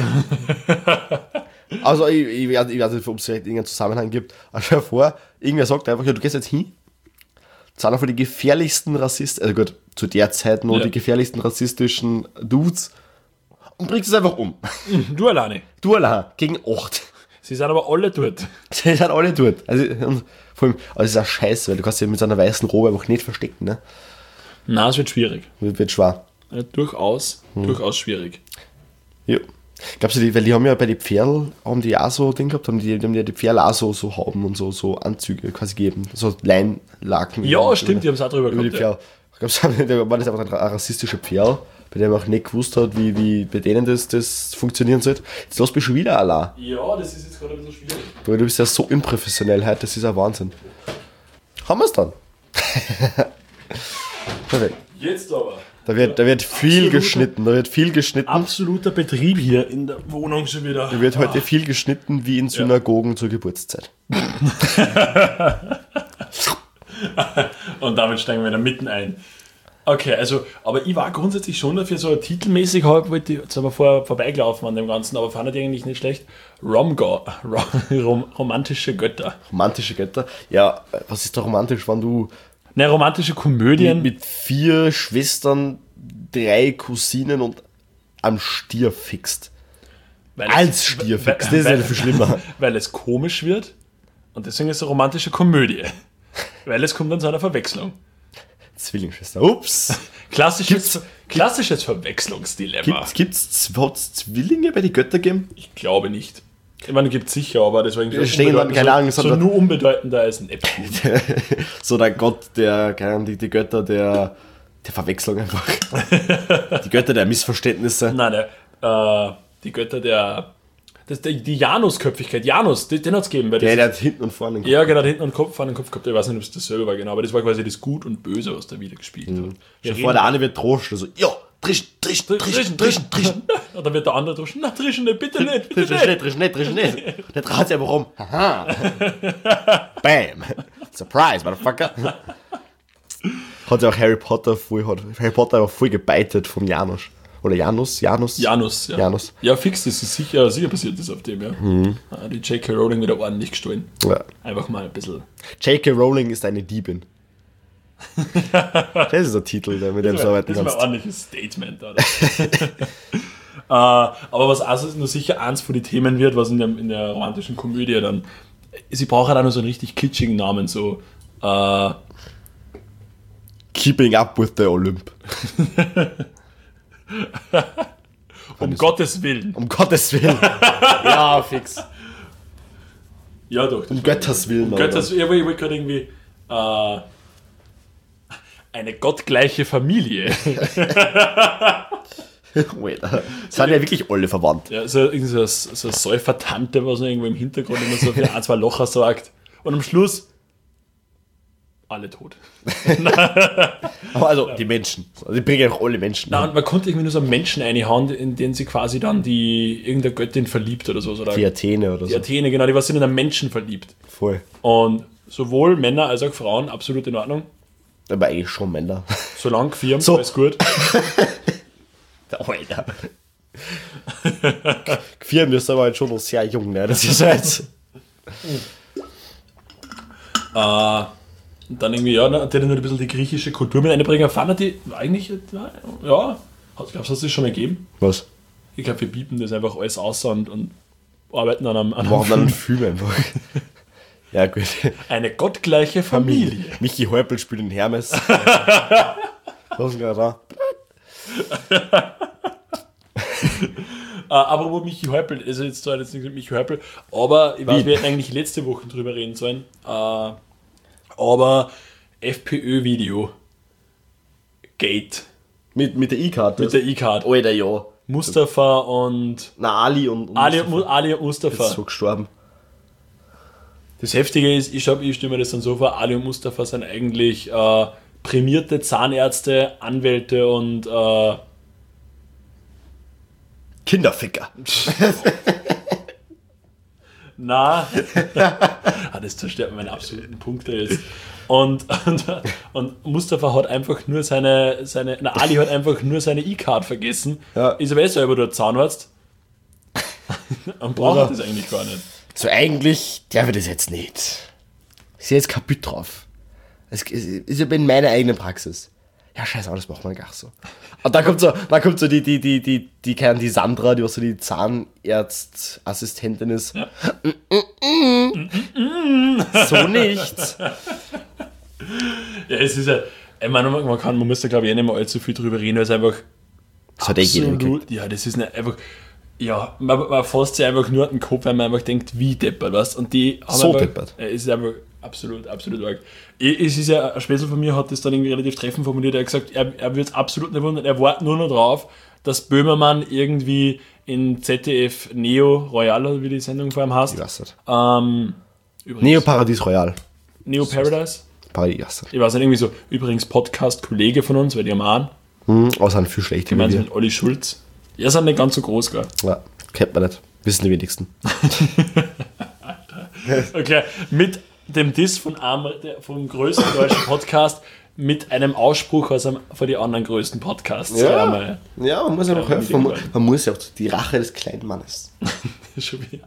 Also ich weiß nicht, ob es vielleicht irgendeinen Zusammenhang gibt, aber stell dir vor, irgendwer sagt einfach, ja, du gehst jetzt hin, das sind einfach die gefährlichsten Rassisten, also gut, zu der Zeit noch die gefährlichsten rassistischen Dudes und bringst es einfach um. Du alleine. Du allein, gegen 8. Sie sind aber alle dort. Die sind alle dort. Also, und vor allem, aber es ist auch scheiße, weil du kannst dich mit so einer weißen Robe einfach nicht verstecken, ne? Nein, es wird schwierig. Wird schwer. Ja, durchaus schwierig. Ja. Glaubst du, weil die haben ja bei den Pferden, haben die auch so Ding gehabt, haben die Pferde auch so Hauben und so Anzüge quasi gegeben, so Leinlaken. Ja, stimmt, die haben es auch drüber über die gehabt. Pferde. Glaubst du, da war das einfach ein rassistischer Pferd, bei dem man auch nicht gewusst hat, wie bei denen das funktionieren soll. Jetzt lass mich schon wieder allein. Ja, das ist jetzt gerade ein bisschen schwierig. Du bist ja so unprofessionell heute, das ist ein Wahnsinn. Haben wir es dann? Perfekt. Jetzt aber. Da wird viel geschnitten, Absoluter Betrieb hier in der Wohnung schon wieder. Da wird heute viel geschnitten wie in Synagogen zur Geburtszeit. Und damit steigen wir da mitten ein. Okay, also, aber ich war grundsätzlich schon dafür, so titelmäßig wollte ich, jetzt aber vorher vorbeigelaufen an dem Ganzen, aber fand ich eigentlich nicht schlecht. Romantische Götter. Romantische Götter. Ja, was ist da romantisch, wenn du Ne, romantische Komödien. mit 4 Schwestern, 3 Cousinen und am Stier fixt? Weil Als Stier fixt, das ist ja viel schlimmer. Weil es komisch wird und deswegen ist es eine romantische Komödie. Weil es kommt dann zu einer Verwechslung. Zwillingsschwester. Ups. Klassisches Verwechslungsdilemma. Hat's Zwillinge bei den Göttern gegeben? Ich glaube nicht. Ich meine, gibt es sicher, aber das war irgendwie Es stehen dann, keine Ahnung, so nur unbedeutender als ein Neptun. So der Gott, der, keine Ahnung, die Götter der Verwechslung einfach. Die Götter der Missverständnisse. Nein, die Götter die Janusköpfigkeit. Janus, den hat es gegeben. Weil Der hat hinten und vorne. ja, genau, hinten und vorne den Kopf gehabt. Ich weiß nicht, ob es dasselbe war, genau. Aber das war quasi das Gut und Böse, was da wieder gespielt hat. Schon vor der eine wird troscht, so, ja, trischen. Und dann wird der andere drischen. Na, drischen nicht, bitte nicht. Bitte Trischen nicht. Der dreht sich einfach um. Haha. Bam. Surprise, Motherfucker. Hat ja auch Harry Potter einfach voll gebeitet vom Janus. Oder Janus? Ja. Janus. Ja, fix, das ist sicher passiert das auf dem, ja. Die J.K. Rowling wieder ordentlich gestohlen. Ja. Einfach mal ein bisschen. J.K. Rowling ist eine Diebin. Das ist der Titel, mit dem du arbeiten Das ist kannst. ein ordentliches Statement, oder? Aber was auch nur sicher eins von den Themen wird, was in der romantischen Komödie dann, sie braucht halt auch noch so einen richtig kitschigen Namen, so Keeping up with the Olymp. um Gottes Willen. Um Gottes Willen. Ja, fix. Ja, doch. Um Götters Willen. Ich wollte gerade irgendwie eine gottgleiche Familie. Wait, sind ja wirklich alle verwandt. Ja, so eine Säufertante, was noch irgendwo im Hintergrund immer so für ein, zwei Locher sagt. Und am Schluss alle tot. Aber also die Menschen. Also die bringen auch alle Menschen. Na, und man konnte irgendwie nur so einen Menschen reinhauen, in den sie quasi dann irgendeine Göttin verliebt oder so. Oder Die Athene oder die so. Athene, genau, die war in einen Menschen verliebt. Voll. Und sowohl Männer als auch Frauen absolut in Ordnung. Aber eigentlich schon Männer. Solange gefirmt, So. alles gut. Alter. Gefirmt ist aber halt schon noch sehr jung, ne? Das ist halt. Und dann irgendwie, ja, die dann nur ein bisschen die griechische Kultur mit einbringen. Fand die eigentlich, ja, glaubst du, hast du das schon mal gegeben? Was? Ich glaube, wir bieten das einfach alles aus und arbeiten dann an einem Machen dann einen Film einfach. Ja, gut. Eine gottgleiche Familie. Michi Häupl spielt den Hermes. Was ist gerade da? Apropos Michi Häupl, also jetzt zwar jetzt nichts mit Michi Häupl, aber ich weiß, wir hätten eigentlich letzte Woche drüber reden sollen. Aber FPÖ-Video. Gate. Mit der E-Card. Mit der E-Card. Alter, ja. Mustafa und. Na, Ali und Ali Mustafa und Mustafa. ist so gestorben. Das Heftige ist, ich stelle mir das dann so vor, Ali und Mustafa sind eigentlich prämierte Zahnärzte, Anwälte und Kinderficker. das zerstört meine absoluten Punkte jetzt. Und Mustafa hat einfach nur Ali hat einfach nur seine E-Card vergessen. Ja. Ist aber selber dort Zahnarzt. Und braucht das eigentlich gar nicht. So eigentlich darf ich das jetzt nicht. Ich sehe jetzt kaputt drauf. Es ist ja in meiner eigenen Praxis. Ja, scheiße, das macht man gar so. Und dann kommt so die Sandra, die auch so die Zahnarztassistentin ist. Ja. So nicht. Ja, es ist ja, ich meine, man muss da glaube ich nicht mehr allzu viel drüber reden, weil es einfach Das hat jeder gekriegt. ja, das ist nicht einfach, ja, man fasst sich einfach nur an den Kopf, weil man einfach denkt, wie deppert, was? Und die haben So einfach, deppert. Es ist einfach absolut arg. Es ist ja, ein Späßel von mir hat das dann irgendwie relativ treffend formuliert, er hat gesagt, er wird es absolut nicht wundern, er wartet nur noch drauf, dass Böhmermann irgendwie in ZDF Neo Royal, wie die Sendung vor ihm heißt. Ich weiß nicht. Übrigens, Neo Paradies Royal. Neo Paradise. Paradies. Ich weiß nicht, irgendwie so, übrigens Podcast-Kollege von uns, weil die haben auch Aber sind viel schlechter. gemeinsam mit Olli Schulz. Ja, sind nicht ganz so groß, gell? Ja, kennt man nicht. Wissen die wenigsten. Okay, mit dem Diss vom größten deutschen Podcast mit einem Ausspruch von den anderen größten Podcasts. Ja, man muss ja noch helfen. Man muss ja auch die Rache des kleinen Mannes. Schon wieder.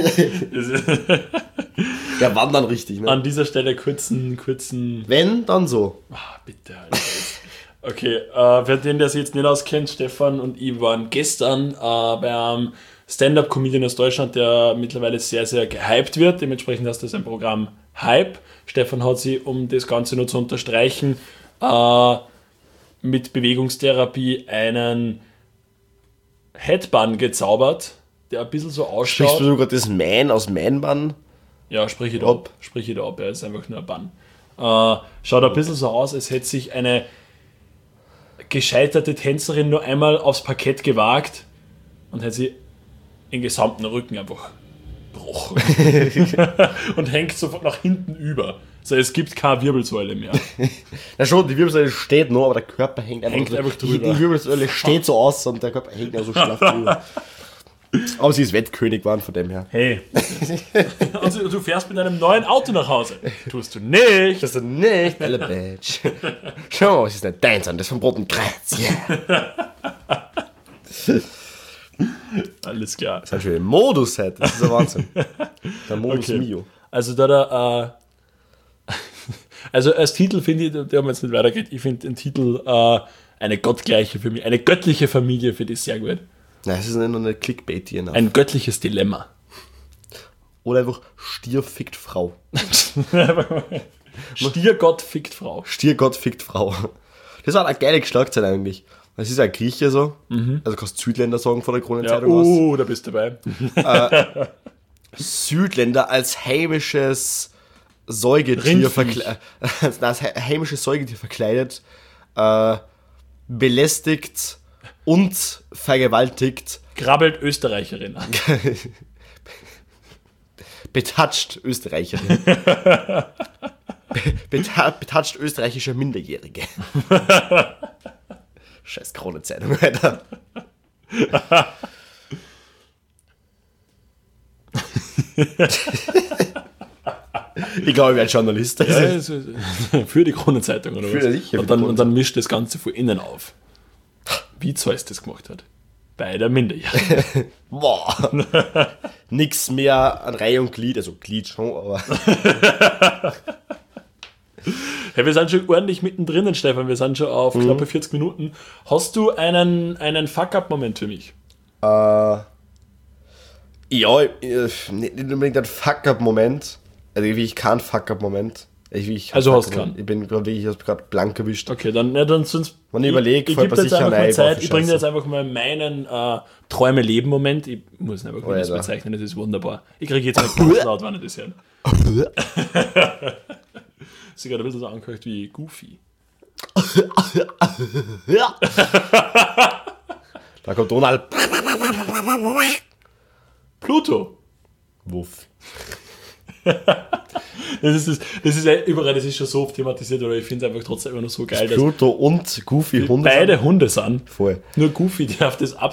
Ja, wann dann richtig, ne? An dieser Stelle kurzen. Wenn, dann so. Bitte halt. Okay, für den, der sich jetzt nicht auskennt, Stefan und ich waren gestern beim Stand-Up-Comedian aus Deutschland, der mittlerweile sehr, sehr gehypt wird. Dementsprechend heißt das ein Programm Hype. Stefan hat sich, um das Ganze nur zu unterstreichen, mit Bewegungstherapie einen Headbun gezaubert, der ein bisschen so ausschaut. Sprichst du sogar das Man aus Man-Bun? Ja, sprich ich da ab. Er ist einfach nur ein Bann. Schaut ein bisschen so aus, als hätte sich eine gescheiterte Tänzerin nur einmal aufs Parkett gewagt und hätte sie den gesamten Rücken einfach gebrochen. Und hängt sofort nach hinten über. Also es gibt keine Wirbelsäule mehr. Na schon, die Wirbelsäule steht noch, aber der Körper hängt einfach drüber. Die Wirbelsäule steht so aus und der Körper hängt ja so schlaff drüber. Aber sie ist Wettkönig geworden von dem her. Hey. Also, du fährst mit einem neuen Auto nach Hause. Tust du nicht. Das ist nicht, Bella Bitch. Schau, es ist nicht deins, das ist vom Roten Kreuz. Yeah. Alles klar. Das ist schon ein Modus heute, das ist der Wahnsinn. Der Modus Mio. Also also als Titel finde ich, der haben jetzt nicht weitergeht, ich finde den Titel eine göttliche Familie finde ich sehr gut. Nein, es ist nicht nur eine Clickbait hier. Ein göttliches Dilemma. Oder einfach Stier fickt Frau. Stiergott fickt Frau. Stiergott fickt Frau. Das war eine geile Schlagzeile eigentlich. Es ist ein Grieche so. Also kannst Südländer sagen von der Kronenzeitung aus. Da bist du dabei. Südländer als heimisches Säugetier verkleidet, belästigt und vergewaltigt. Krabbelt Österreicherin an. Betatscht Österreicherin. Betatscht österreichische Minderjährige. Scheiß Kronenzeitung, Alter. Ich glaube, ich werde Journalist. Ja, für die Kronenzeitung oder was? Sicher, und dann mischt das Ganze von innen auf. Wie Zeus das gemacht hat. Bei der Minderjährigen. Boah. Nix mehr an Reihe und Glied, also Glied schon, aber. Hey, wir sind schon ordentlich mittendrin, Stefan. Wir sind schon auf knappe 40 Minuten. Hast du einen Fuck-Up-Moment für mich? Ja, nicht unbedingt ein Fuck-Up-Moment. Also ich keinen Fuck-Up-Moment. Also hast du keinen? Ich bin gerade wirklich, ich habe gerade blank erwischt. Okay, dann sonst. Wenn ich überlege, fällt mir sicher eine Zeit. Ich bringe dir jetzt einfach mal meinen Träume-Leben-Moment. Ich muss ihn einfach kurz bezeichnen, das ist wunderbar. Ich kriege jetzt nicht ganz laut, wenn ich das höre. Sie gerade ein bisschen so angehört wie Goofy. Da kommt Donald. Pluto. Wuff. Das ist ja überall, das ist schon so oft thematisiert, aber ich finde es einfach trotzdem immer noch so geil, dass Pluto und Goofy Hunde beide Hunde sind. Voll. Nur Goofy, der auf das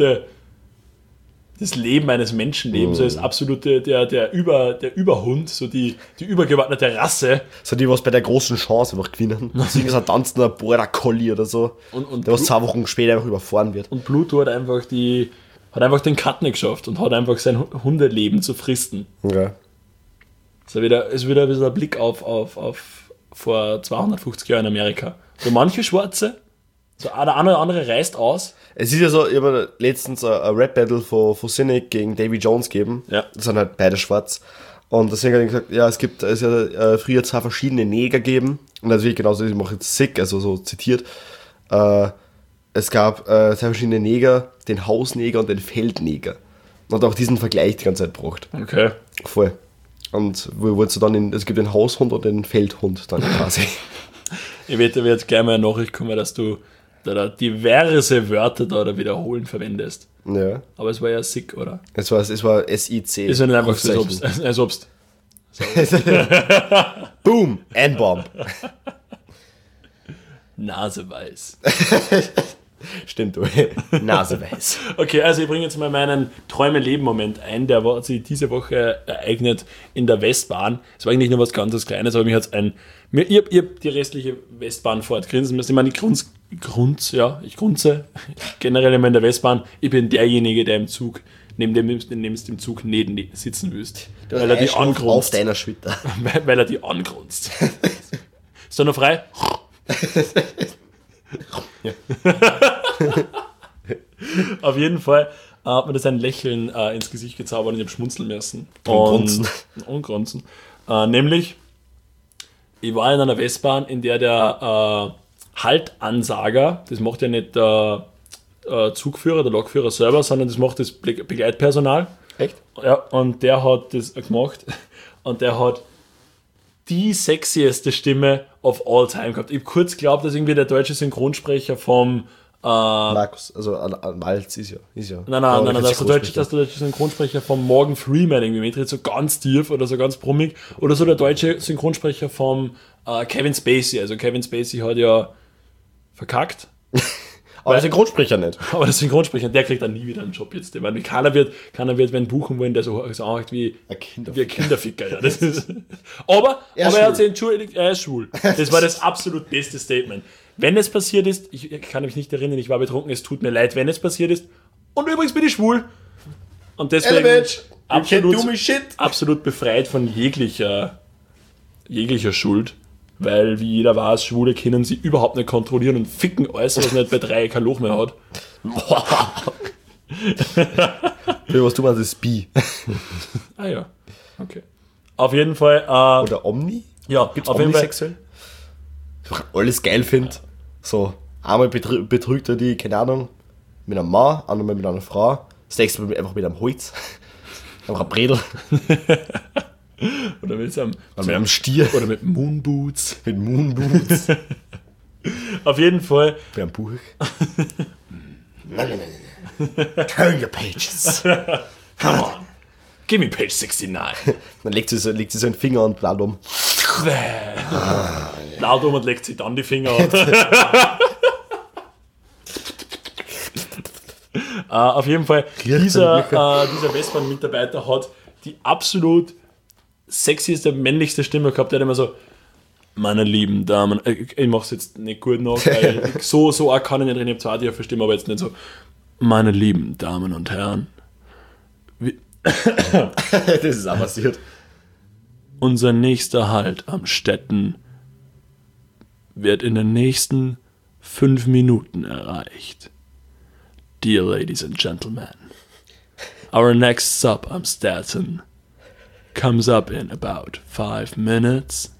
Leben eines Menschen leben, so das absolute, der Überhund, so die übergeordnete Rasse. So die, was bei der großen Chance einfach gewinnen. Deswegen ist ein tanzender Border Collie oder so, und der was 2 Wochen später einfach überfahren wird. Und Pluto hat einfach den Cut nicht geschafft und hat einfach sein Hundeleben zu fristen. Okay. So ist wieder ein bisschen ein Blick auf vor 250 Jahren in Amerika. So manche Schwarze, so der eine oder andere reißt aus. Es ist ja so, ich habe letztens ein Rap-Battle von Cynic gegen Davy Jones gegeben. Ja. Das sind halt beide schwarz. Und deswegen habe ich gesagt, ja, es ja früher 2 verschiedene Neger gegeben. Und natürlich genauso, ich mache jetzt sick, also so zitiert. Es gab 2 verschiedene Neger, den Hausneger und den Feldneger. Und auch diesen Vergleich die ganze Zeit gebracht. Okay. Voll. Und wo wolltest du dann es gibt den Haushund und den Feldhund dann quasi. Ich werde jetzt gleich mal eine Nachricht kommen, dass du da diverse Wörter da wiederholen verwendest. Ja. Aber es war ja sick, oder? Es war SIC. Ist ja nicht einfach so, als obst. Boom! N-Bomb. Naseweiß. Stimmt, du. Naseweiß. Okay, also ich bringe jetzt mal meinen Träume-Leben-Moment ein, der war sich diese Woche ereignet in der Westbahn. Es war eigentlich nur was ganz Kleines, aber mir hat es ich hab die restliche Westbahnfahrt grinsen müssen. Ich meine, ich grunze generell immer in der Westbahn. Ich bin derjenige, der im Zug, neben dem Zug neben sitzen willst. Weil er die angrunzt. Auf deiner Schwitter. Weil er die angrunzt. Ist er noch frei? Ja. Auf jeden Fall hat mir das ein Lächeln ins Gesicht gezaubert und ich habe schmunzeln müssen. Und grunzen. Nämlich, ich war in einer Westbahn, in der Haltansager, das macht ja nicht der Zugführer, der Lokführer selber, sondern das macht das Begleitpersonal. Echt? Ja, und der hat das gemacht und der hat die sexieste Stimme of all time gehabt. Ich habe kurz geglaubt, dass irgendwie der deutsche Synchronsprecher vom Markus, also Malz ist ja. Nein, dass der deutsche Synchronsprecher vom Morgan Freeman irgendwie mitredet, so ganz tief oder so ganz brummig. Oder so der deutsche Synchronsprecher vom Kevin Spacey. Also Kevin Spacey hat ja verkackt. Aber der Synchronsprecher nicht. Aber der Synchronsprecher, der kriegt dann nie wieder einen Job jetzt. Ich meine, keiner wird wen buchen wollen, der so anhört wie ein Kinderficker. Ja, das ist, aber er hat sich entschuldigt, er ist schwul. Das war das absolut beste Statement. Wenn es passiert ist, ich kann mich nicht erinnern, ich war betrunken, es tut mir leid, wenn es passiert ist. Und übrigens bin ich schwul. Und deswegen absolut befreit von jeglicher Schuld. Weil, wie jeder weiß, Schwule können sie überhaupt nicht kontrollieren und ficken alles, was nicht bei 3 kein Loch mehr hat. Was du meinst, ist Bi. Ah ja, okay. Auf jeden Fall... Oder Omni? Ja, gibt's auf jeden Fall. Omnisexuell? Ich alles geil finde. So, einmal betrügt er die, keine Ahnung, mit einem Mann, einmal mit einer Frau. Das nächste Mal einfach mit einem Holz. Einfach ein Bredel. Oder mit einem Stier. Oder mit Moonboots. Mit Moonboots. Auf jeden Fall. Bei einem Buch. Nein. Turn your pages. Come on. Give me page 69. Dann legt sie so einen Finger an Blatt um. Laut um und legt sich dann die Finger an. Auf jeden Fall, dieser Westbahn-Mitarbeiter hat die absolut sexieste, männlichste Stimme gehabt. Der hat immer so, meine lieben Damen, ich mach's jetzt nicht gut noch, weil so arg kann ich nicht reden, ich habe zwar die Stimme, aber jetzt nicht so, meine lieben Damen und Herren. Das ist auch passiert. Unser nächster Halt am Städten wird in den nächsten 5 Minuten erreicht. Dear ladies and gentlemen, our next stop am Staten comes up in about 5 minutes.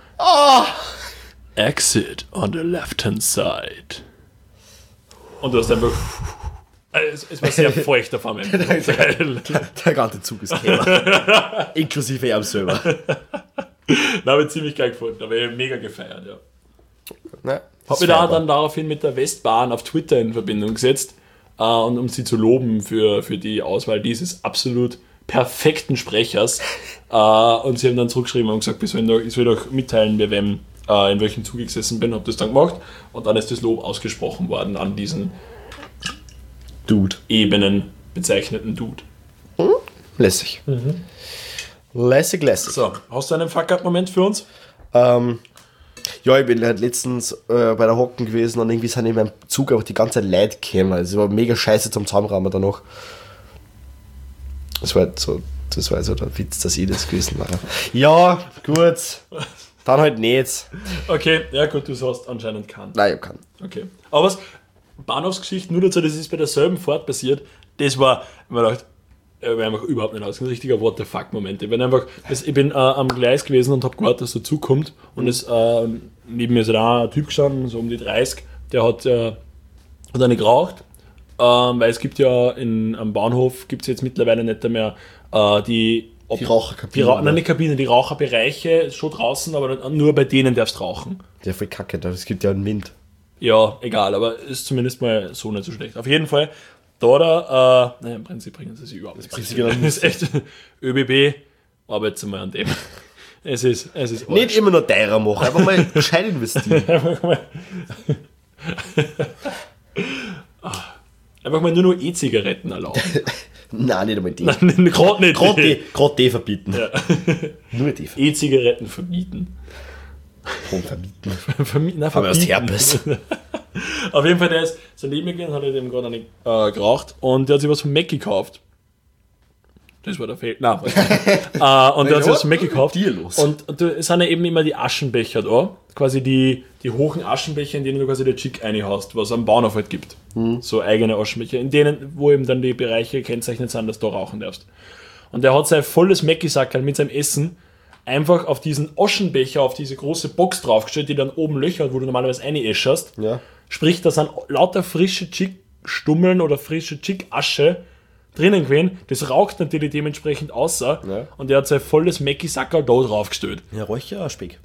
Exit on the left-hand side. Und du hast einfach... Es war sehr feucht auf einmal. Der ganze Zug ist Thema. Inklusive er selber. Da habe ich ziemlich geil gefunden. Da habe ich mega gefeiert, ja. Ne, habe mich dann daraufhin mit der Westbahn auf Twitter in Verbindung gesetzt, und um sie zu loben für die Auswahl dieses absolut perfekten Sprechers. Und sie haben dann zurückgeschrieben und gesagt, ich soll doch mitteilen, bei wem, in welchem Zug ich gesessen bin, habe das dann gemacht. Und dann ist das Lob ausgesprochen worden an diesen Dude. Ebenen bezeichneten Dude. Lässig. Lässig. So, hast du einen Fuck-Up-Moment für uns? Ja, ich bin halt letztens bei der Hocken gewesen und irgendwie sind in meinem Zug auch die ganze Zeit Leute gekommen. Also es war mega scheiße zum Zusammenrahmen danach. Das war so der Witz, dass ich das gewesen war. Ja, gut. Dann halt nicht. Okay, ja gut, du hast anscheinend keinen. Nein, ich kann. Okay. Aber was? Bahnhofsgeschichte, nur dazu, das ist bei derselben Fahrt passiert. Das war, ich mir gedacht, ich war einfach überhaupt nicht aus. Ein richtiger What the fuck Moment. Ich bin am Gleis gewesen und habe gewartet, dass der Zug kommt. Und neben mir ist da ein Typ gestanden, so um die 30, der hat eine geraucht. Weil es gibt ja am Bahnhof gibt es jetzt mittlerweile nicht mehr die Raucherkabinen. Nicht Kabinen, die Raucherbereiche schon draußen, aber nur bei denen darfst du rauchen. Der voll kacke, es gibt ja einen Wind. Ja, egal, aber ist zumindest mal so nicht so schlecht. Auf jeden Fall, im Prinzip bringen sie sich überhaupt nicht. Das ist echt, ÖBB, arbeitet mal an dem. Es ist nicht immer nur teurer machen, einfach mal gescheit investieren. Einfach mal nur noch E-Zigaretten erlauben. Nein, nicht einmal die. Nein, gerade nicht. Gerade die verbieten. Ja. Nur die E-Zigaretten verbieten. verbieten. Verbieten. Aber aus Herpes. Auf jeden Fall, der ist so neben mir gegangen, hat er dem gerade eine geraucht und der hat sich was von Mac gekauft. Das war der Fehler. Nein, und der hat sich was von Mac gekauft. Was ist mit dir los? Und es sind ja eben immer die Aschenbecher da. Quasi die hohen Aschenbecher, in denen du quasi der Chick reinhaust, was es am Bauernhof halt gibt. So eigene Aschenbecher, in denen, wo eben dann die Bereiche gekennzeichnet sind, dass du rauchen darfst. Und der hat sein volles Mackie-Sackerl mit seinem Essen einfach auf diesen Aschenbecher, auf diese große Box draufgestellt, die dann oben Löcher hat, wo du normalerweise reinäscherst. Ja. Sprich, da sind lauter frische Chick-Stummeln oder frische Chick-Asche drinnen gewesen. Das raucht natürlich dementsprechend außer. Ja. Und der hat sein volles Mackie-Sackerl da draufgestellt. Ja, Räucherspeck.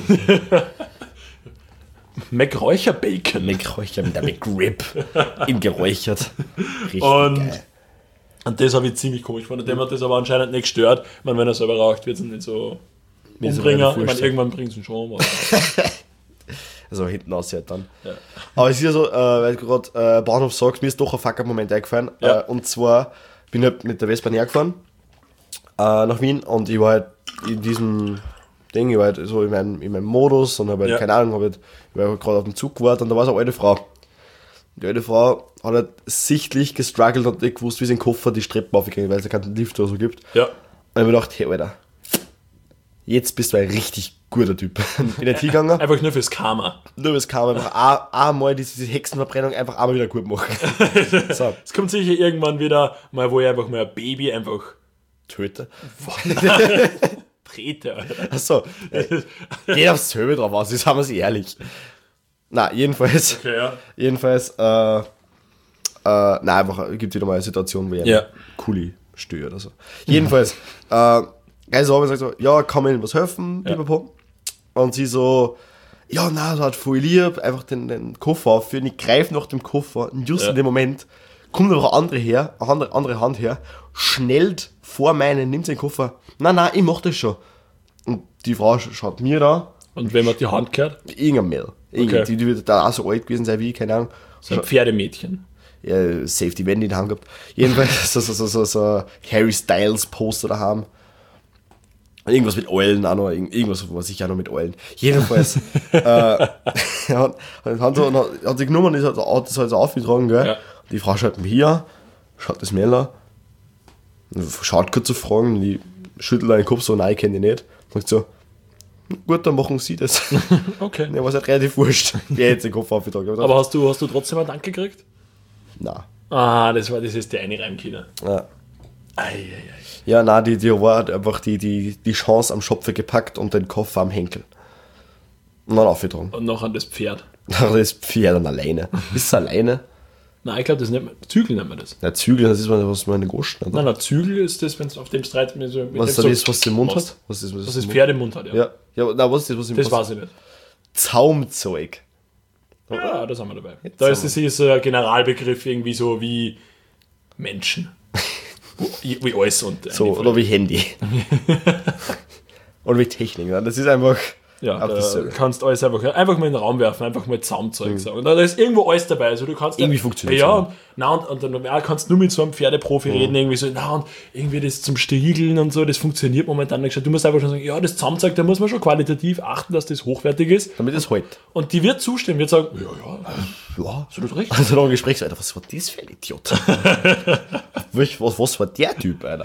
Mac-Räucher-Bacon. McRäucher mit der McRib. In geräuchert. Richtig Und- geil. Und das habe ich ziemlich komisch gefunden. Dem hat das aber anscheinend nicht gestört. Ich meine, wenn er selber raucht, wird es nicht so Mir ist umbringen. aber Ich meine, wurscht. irgendwann bringt es ihn schon um. Also hinten aus halt dann. Ja. Aber es ist ja so, weil du gerade Bahnhof sagst, mir ist doch ein Fuck-Up-Moment eingefallen. Ja. Und zwar bin ich halt mit der Westbahn hergefahren nach Wien und ich war halt in diesem Ding, ich war halt so in meinem Modus und habe halt, Ja. keine Ahnung, ich war halt gerade auf dem Zug gewartet und da war so eine alte Frau. Die alte Frau hat halt sichtlich gestruggelt und nicht gewusst, wie sie den Koffer die Treppen aufgegangen, weil es ja keinen Lift oder so gibt. Ja. Und ich hab mir gedacht, hey Alter, jetzt bist du ein richtig guter Typ. Bin nicht hingegangen, Einfach nur fürs Karma. nur es kam einfach einmal diese Hexenverbrennung einfach einmal wieder gut machen. So, Es kommt sicher irgendwann wieder mal, wo ich einfach mal ein Baby einfach töte. trete, Alter. Achso, geht aufs selbe drauf aus, das haben wir sie ehrlich. Na, jedenfalls, Okay, ja. nein, einfach, gibt wieder mal eine Situation, wo ich Ja. Kuli störe oder so. Jedenfalls, also habe ich gesagt so, ja, kann mir Ihnen was helfen, Ja. Pipapo? Und sie so, ja, na, das hat voll lieb, einfach den Koffer aufführen, ich greife nach dem Koffer und just Ja. in dem Moment kommt aber eine andere Hand her, schnellt vor meinen, nimmt den Koffer, nein, ich mach das schon. Und die Frau schaut mir da, Und wenn man die Hand gehört, irgendein Mädel. Okay. Die wird da auch so alt gewesen sein wie ich, keine Ahnung. so ein Pferdemädchen. Ja, Safety Wende in der Hand gehabt. Jedenfalls so Harry Styles Poster da haben. Irgendwas mit Eulen auch noch, irgendwas, was ich auch noch mit Eulen. Jedenfalls, hat sie genommen und hat das halt so aufgetragen, gell? Ja. Die Frau schaut mich hier, schaut das Mädel an, schaut kurz zu fragen, und die schüttelt einen Kopf so, nein, ich kenne die nicht. Sagt so, gut, dann machen sie das. Okay. Ja, was halt relativ wurscht, wer jetzt den Kopf aufgetragen hat. Aber hast du trotzdem einen Dank gekriegt? Nein. Ah, das ist der eine Reimkinder. Ja. Eieiei. Ja, nein, die war halt einfach die Chance am Schopfe gepackt und den Koffer am Henkel. Und dann aufgetragen. Und noch an das Pferd. Das Pferd dann alleine. Ist es alleine? Nein, ich glaube, das nennt man, Zügel nennt man das. Ja, Zügel, das ist was man in den Goschen hat. Nein, Zügel ist das, wenn es auf dem Streit mit so. Mit Was ist dem das, was sie im Mund machst. hat? Was ist Was das Pferd im Mund hat, ja. Ja, ja, na, was ist das, was im Das weiß ich nicht. Zaumzeug. Ja, das haben wir dabei. Jetzt Da haben ist es ist ein Generalbegriff irgendwie so wie Menschen. wie alles und So, oder wie Handy. Oder wie Technik. Ne? Das ist einfach. ja, auf da dasselbe. kannst alles einfach mal in den Raum werfen, einfach mal Zaumzeug sagen. Und da ist irgendwo alles dabei. Also du kannst Irgendwie funktioniert's ja, auch. und, na, und dann normal kannst du nur mit so einem Pferdeprofi reden, irgendwie so, na, und irgendwie das zum Striegeln und so, das funktioniert momentan nicht. Du musst einfach schon sagen, ja, das Zaumzeug, da muss man schon qualitativ achten, dass das hochwertig ist. Damit es halt. Und die wird zustimmen, wird sagen, ja, Ja. absolut recht. Also noch ein Gespräch, Alter, was war das für ein Idiot? was war der Typ, Alter?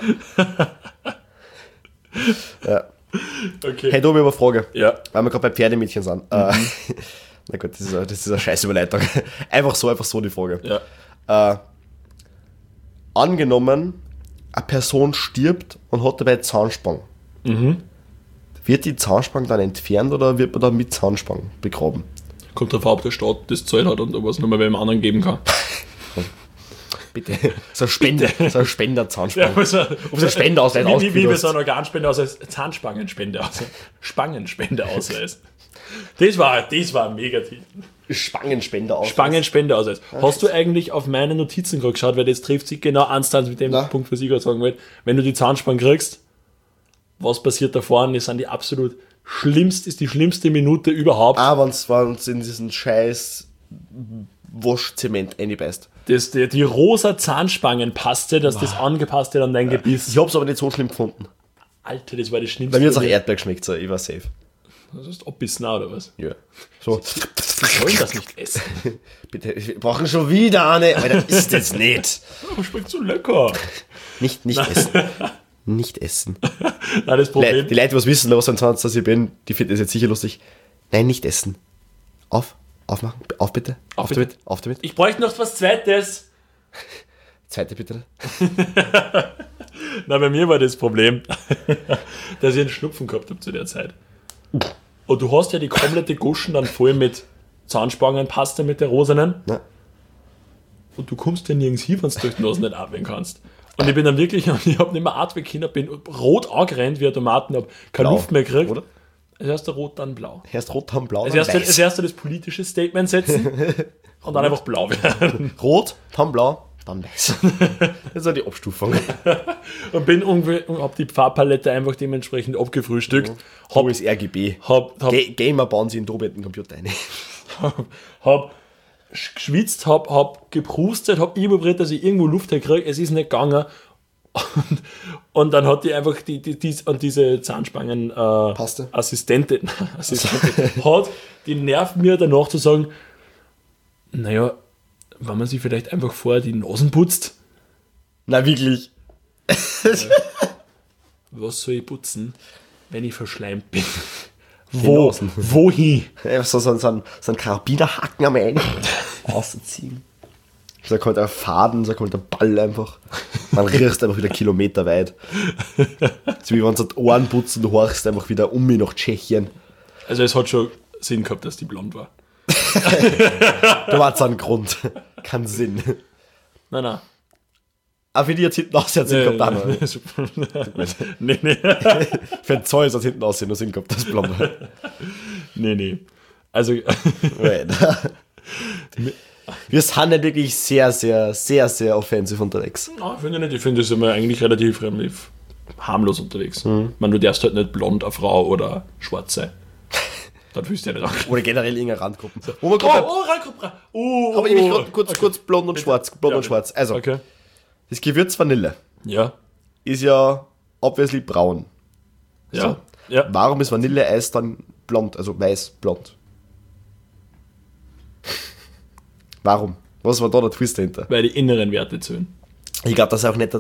Ja. Okay. Hey, da habe ich aber eine Frage. Ja. Weil wir gerade bei Pferdemädchen sind. Na gut, das ist eine scheiß Überleitung. Einfach so die Frage. Ja. Angenommen, eine Person stirbt und hat dabei Zahnspange. Wird die Zahnspange dann entfernt oder wird man dann mit Zahnspange begraben? Kommt drauf an, ob der Staat das Zeug hat und ob er es nochmal wem anderen geben kann. Bitte. So ein Spender-Zahnspange. Also, Ob es ein Spenderausweis wie wir ausgeführt so hast. einen Organspendeausweis, Zahnspangenspende, Spangenspendeausweis. Das war ein Megatitel. Spangenspenderausweis. Spangenspendeausweis. Hast du eigentlich auf meine Notizen gerade geschaut, weil das trifft sich genau eins mit dem Na. Punkt, was ich gerade sagen wollte. Wenn du die Zahnspange kriegst, was passiert da vorne? Das sind die absolut ist die schlimmste Minute überhaupt. Wenn es in diesen scheiß Waschzement einbeißt. Die rosa Zahnspangenpaste, dass das angepasst wird an dein Gebiss. Ich hab's aber nicht so schlimm gefunden. Alter, das war das Schlimmste. Bei mir hat's auch Erdbeer geschmeckt, so, ich war safe. Das ist abbissen, oder was? Ja. So. Wir sollen das nicht essen. Bitte, wir brauchen schon wieder eine. Alter, ist das nicht. Aber schmeckt so lecker. Nicht essen. Nicht essen. Nein, das Problem... Die Leute, die was wissen, was ein 20, dass ich bin, die finden das jetzt sicher lustig. Nein, nicht essen. Aufmachen. Auf bitte. Auf damit. Auf damit. Ich bräuchte noch was Zweites. Zweite bitte. Na, bei mir war das Problem, dass ich einen Schnupfen gehabt habe zu der Zeit. Und du hast ja die komplette Guschen dann voll mit Zahnspangenpaste mit der rosenen. Ja. Und du kommst ja nirgends hin, wenn du durch die Nase nicht atmen kannst. Und ich bin dann wirklich, ich habe nicht mehr atmen können, bin rot angerannt wie ein Tomaten, habe keine Blau, Luft mehr gekriegt. oder? Als erst rot, dann blau. Erst rot, dann blau, Als dann weiß. erst das politische Statement setzen und dann einfach blau werden. Rot, dann blau, dann weiß. Das ist ja die Abstufung. Und bin irgendwie, und hab die Farbpalette einfach dementsprechend abgefrühstückt. Hab das RGB. Gamer bauen sie in den Computer ein. Hab geschwitzt, hab geprustet, hab immer probiert, dass ich irgendwo Luft herkriege. Es ist nicht gegangen. Und dann hat die einfach diese Zahnspangen Paste. Assistentin hat die nervt mir danach zu sagen, naja, wenn man sich vielleicht einfach vorher die Nasen putzt. Na wirklich. Was soll ich putzen, wenn ich verschleimt bin? Nasen. Wohin? Einfach so ein Karabinerhaken am Ende ausziehen. Da kommt ein Faden, da kommt ein Ball einfach. Man riechst einfach wieder kilometerweit. So wie wenn du die Ohren putzt und du horchst einfach wieder um mich nach Tschechien. Also es hat schon Sinn gehabt, dass die blond war. Da war es ein Grund. Kein Sinn. Nein. Aber für die jetzt hinten aussehen, hat Sinn gehabt auch noch. Nee. Für ein Zeus hat hinten aussehen, nur Sinn gehabt, das blond war. Nee. Also... Wir sind halt wirklich sehr, sehr, sehr, sehr offensiv unterwegs. Nein, finde ich nicht. Ich finde, das sind wir eigentlich relativ harmlos unterwegs. Ich meine, du darfst halt nicht blond, eine Frau oder schwarz sein. Das willst du ja nicht auch. Oder generell irgendeine Randgruppen. Randgruppe. Aber ich mich kurz blond und schwarz. Blond und schwarz. Also, Okay. das Gewürz Vanille Ja. ist ja obviously braun. Ja. Ja. Warum ist Vanilleeis dann blond, also weiß-blond? Warum? Was war da der Twist dahinter? Weil die inneren Werte zählen. Ich glaube, das ist auch nicht...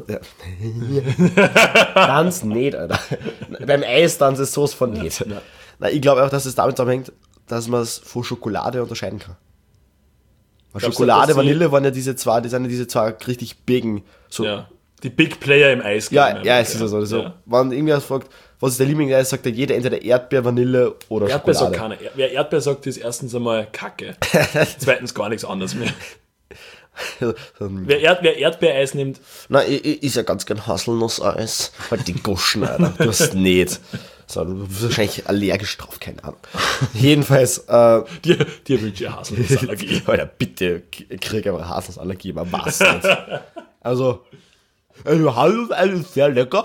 Ganz nicht, Alter. Beim Eis dann ist es sowas von nicht. Nein, ich glaube auch, dass es damit zusammenhängt, dass man es von Schokolade unterscheiden kann. Weil Glaubst Schokolade, du, dass Vanille waren ja diese zwei richtig bigen. So. Ja. Die Big Player im Eis. Ja, es ist ja so. Ja. Wenn irgendwer fragt, was ist der Lieblingseis, sagt er jeder entweder Erdbeer, Vanille oder Erdbeer sagt Schokolade. keiner. Wer Erdbeer sagt, ist erstens einmal Kacke. Zweitens gar nichts anderes mehr. Wer Erdbeereis nimmt, Nein, ich ist ja ganz gern Haselnusseis. Halt die Goschen, Alter. Du hast nicht. So, du bist wahrscheinlich allergisch drauf, keine Ahnung. Jedenfalls, dir wünsche ich Haselnussallergie. Alter, bitte, krieg einfach Haselnussallergie, man weiß nicht. Also Haselnuss ist sehr lecker.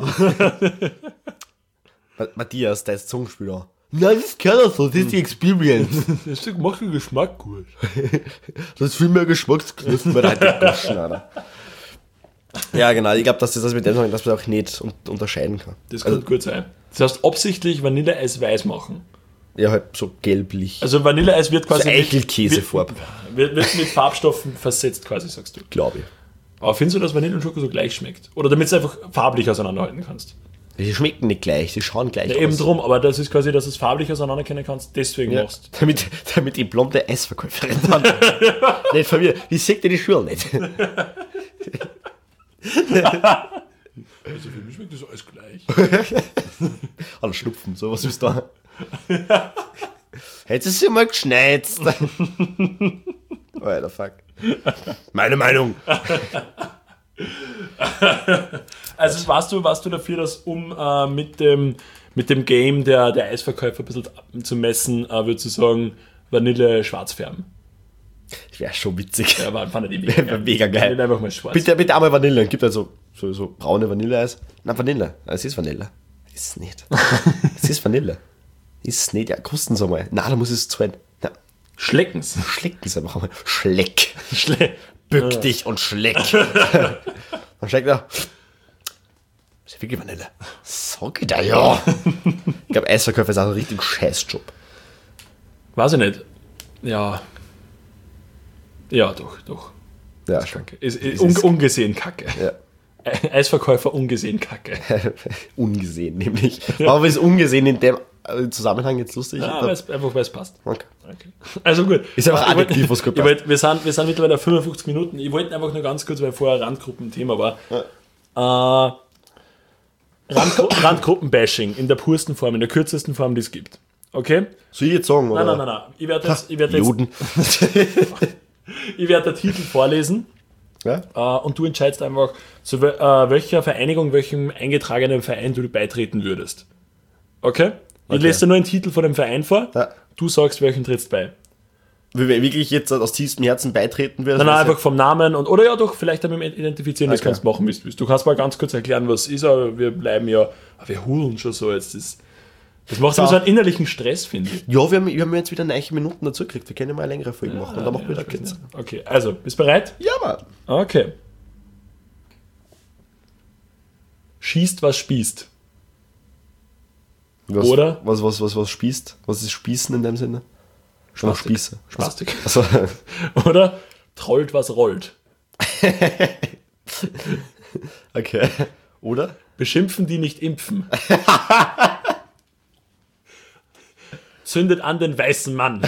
Matthias, der ist Zungenspieler. Nein, das kann doch so, das ist die Experience. Das macht den Geschmack gut. Das ist viel mehr Geschmacksknospen bei der Goschen, Alter. Ja, genau, ich glaube, dass das mit dem sagen, dass man auch nicht unterscheiden kann. Das kann gut sein. Das heißt, absichtlich Vanilleeis weiß machen. Ja, halt so gelblich. Also Vanilleeis wird quasi So Eichelkäsefarbe. wird mit Farbstoffen versetzt quasi, sagst du. Glaube ich. Aber findest du, dass Vanille und Schoko so gleich schmeckt? Oder damit du es einfach farblich auseinanderhalten kannst? Die schmecken nicht gleich, die schauen gleich Ja, aus. eben drum, aber das ist quasi, dass du es farblich auseinanderkennen kannst, deswegen Ja, machst. damit die blonde Eisverkäuferin dann nicht von mir, die sieht dir die Schuhe nicht. Also für mich schmeckt das alles gleich. An Schnupfen, sowas ist da. Hättest du sie mal geschneit. Alter, fuck. Meine Meinung. Also warst du dafür, dass mit dem Game der Eisverkäufer ein bisschen zu messen, würde ich sagen, Vanille schwarz färben? Das wäre schon witzig. Ja, fand ich mega geil. Mega geil. Vanille einfach mal schwarz. Bitte einmal Vanille. Gibt halt so braune Vanilleeis. Nein, Vanille. Es ist Vanille. Ist es nicht. Es ist Vanille. Ist es nicht. Ja, kosten Sie mal. Nein, da muss es zahlen. Ja, Schleckens. Schlecken sie einfach mal. Schleck. Bück dich und schleck. Dann schlägt er. Das ist wirklich Vanille. Sag ich da ja. Ich glaube, Eisverkäufer ist auch ein richtig Scheißjob. Weiß ich nicht. Ja. Ja, doch. Ja, schon. Ist ungesehen Kacke. Ja. Eisverkäufer ungesehen Kacke. Ungesehen, nämlich. Aber ist ungesehen in dem Zusammenhang jetzt lustig? Ja, einfach weil es passt. Okay. Also gut. Ist einfach adjektiv, was gut passt. Wir sind mittlerweile auf 55 Minuten. Ich wollte einfach nur ganz kurz, weil vorher Randgruppen-Thema war. Ja. Randgruppen-Bashing in der pursten Form, in der kürzesten Form, die es gibt. Okay? Soll ich jetzt sagen, oder? Nein. Ich werde jetzt Juden. ich werde den Titel vorlesen. Ja? Und du entscheidest einfach, zu welcher Vereinigung, welchem eingetragenen Verein du beitreten würdest. Okay? Ich lese dir nur einen Titel von dem Verein vor. Ja. Du sagst, welchen trittst bei. Wenn wir wirklich jetzt aus tiefstem Herzen beitreten würden. Nein, einfach vom Namen und oder ja doch, vielleicht damit identifizieren, das kannst du machen, wie du willst. Du kannst mal ganz kurz erklären, was ist, aber wir bleiben ja, wir hudeln schon so jetzt. Das macht so einen innerlichen Stress, finde ich. Ja, wir haben jetzt wieder 9 Minuten dazu gekriegt. Wir können mal eine längere Folge machen und dann machen wir das jetzt. Okay, also, bist du bereit? Ja, Mann. Okay. Schießt, was spießt. Oder? Was spießt? Was ist Spießen in dem Sinne? Spieße. Spastik. Also, Oder trollt, was rollt. okay. Oder? Beschimpfen, die nicht impfen. Zündet an den weißen Mann.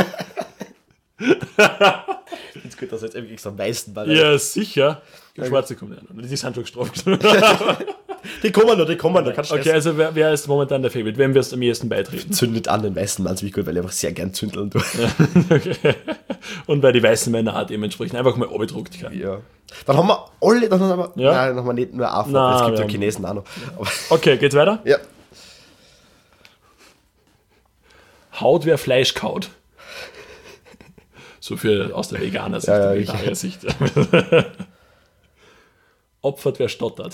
Ist gut, dass jetzt irgendwie so am meisten war. Ja, sicher. Die Schwarze kommen ja noch. Die sind schon gestraft. Die kommen noch. Okay, also wer ist momentan der Favorite? Wem wirst du am ehesten beitreten? Zündet an den weißen Mann ziemlich gut, weil ich einfach sehr gern zündeln tue. Okay. Und weil die weißen Männer auch dementsprechend einfach mal abgedruckt werden. Ja. Dann haben wir alle, dann haben wir, Ja? nein, dann haben wir nicht nur AV, Nein, es gibt wir ja haben- Chinesen auch noch. Aber, Okay, geht's weiter? ja. Haut, wer Fleisch kaut. So für aus der Veganer-Sicht, Ja, der ich- Vegetarier-Sicht. Opfert, wer stottert.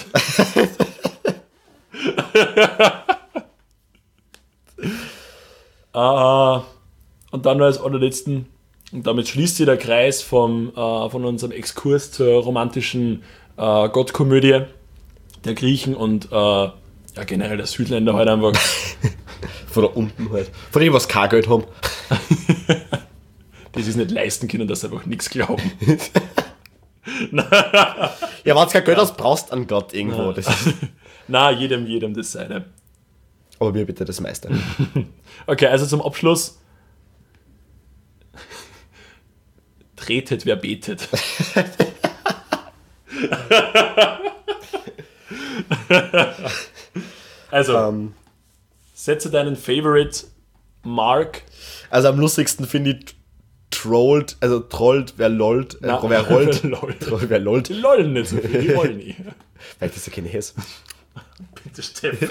Und dann noch als allerletzten, und damit schließt sich der Kreis von unserem Exkurs zur romantischen Gottkomödie der Griechen und generell der Südländer halt einfach. Von da unten halt. Von denen, was kein Geld haben. Die sich nicht leisten können, dass sie einfach nichts glauben. Ja, wenn du kein Geld hast, brauchst du einen Gott irgendwo. Das ist, Na, jedem das seine. aber mir bitte das meiste. Okay, also zum Abschluss. Tretet, wer betet. Also, setze deinen Favorite Mark. Also am lustigsten finde ich trollt, wer lollt, wer rollt. Lol. Troll, wer lollt. Die lollen nicht so viel, die wollen nicht. Vielleicht ist er kein Häs. Bitte, Steffen.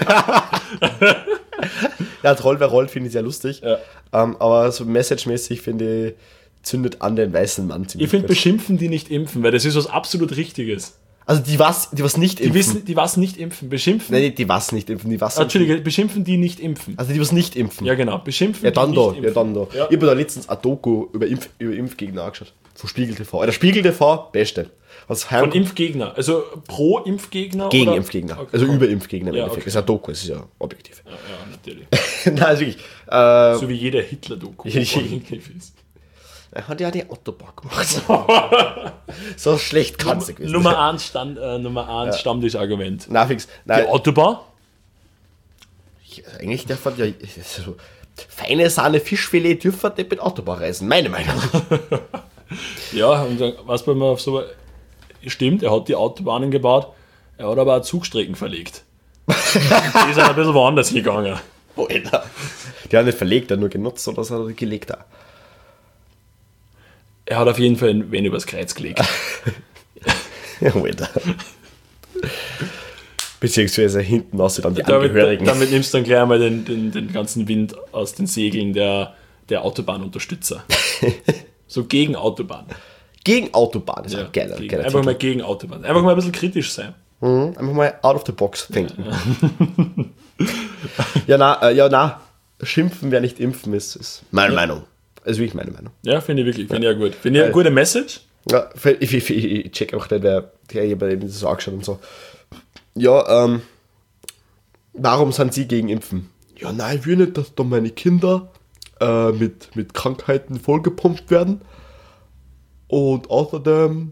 Ja, Troll, wer rollt, finde ich sehr lustig. Ja. Aber so messagemäßig finde ich, zündet an den weißen Mann ziemlich Ich finde, gut. beschimpfen die nicht impfen, weil das ist was absolut Richtiges. Also die was nicht Die impfen. wissen, die was nicht impfen. Beschimpfen. Nein, die was nicht impfen, die was. Entschuldige, beschimpfen die nicht impfen. Also die was nicht impfen. Ja, genau. Beschimpfen Ja, dann die da, nicht ja, dann da. Ja. Ich habe da letztens ein Doku über Impfgegner angeschaut. Von Spiegel TV. Der Spiegel TV, beste. Was Von Impfgegner. Also pro Impfgegner? gegen oder? Impfgegner. Okay. Also über Impfgegner im Ja, Endeffekt. okay. Das ist ein Doku, es ist ja objektiv. Ja, natürlich. Nein, also wirklich. So wie jeder Hitler-Doku. Ja, objektiv ist. Er hat ja die Autobahn gemacht. So schlecht kann es gewesen Nummer 1 Stammtischargument. Nein, fix. Die Nein, Autobahn? eigentlich darf man ja. So, feine Sahne, Fischfilet dürfen nicht mit Autobahn reisen, meine Meinung. Ja, und dann, was bei mir auf so. Stimmt, er hat die Autobahnen gebaut, er hat aber auch Zugstrecken verlegt. Die sind ein bisschen woanders gegangen. Oh, Alter. Die haben nicht verlegt, er hat nur genutzt oder so, gelegt auch. Er hat auf jeden Fall ein Wenn übers Kreuz gelegt. Ja, Alter. Beziehungsweise hinten aus dann die Angehörigen. Damit nimmst du dann gleich einmal den ganzen Wind aus den Segeln der Autobahnunterstützer. So gegen Autobahn. Gegen Autobahn ist Ja, ein geiler einfach mal Titel. gegen Autobahn. Einfach mal ein bisschen kritisch sein. Einfach mal out of the box denken. Ja, na, schimpfen, wer nicht impfen ist meine Meinung. Also wirklich meine Meinung. Ja, finde ich wirklich. Finde ich auch gut. Finde ich eine gute Message. Ja, ich check auch nicht, wer eben das so angeschaut und so. Ja, warum sind Sie gegen Impfen? Ja, nein, ich will nicht, dass da meine Kinder mit Krankheiten vollgepumpt werden. Und außerdem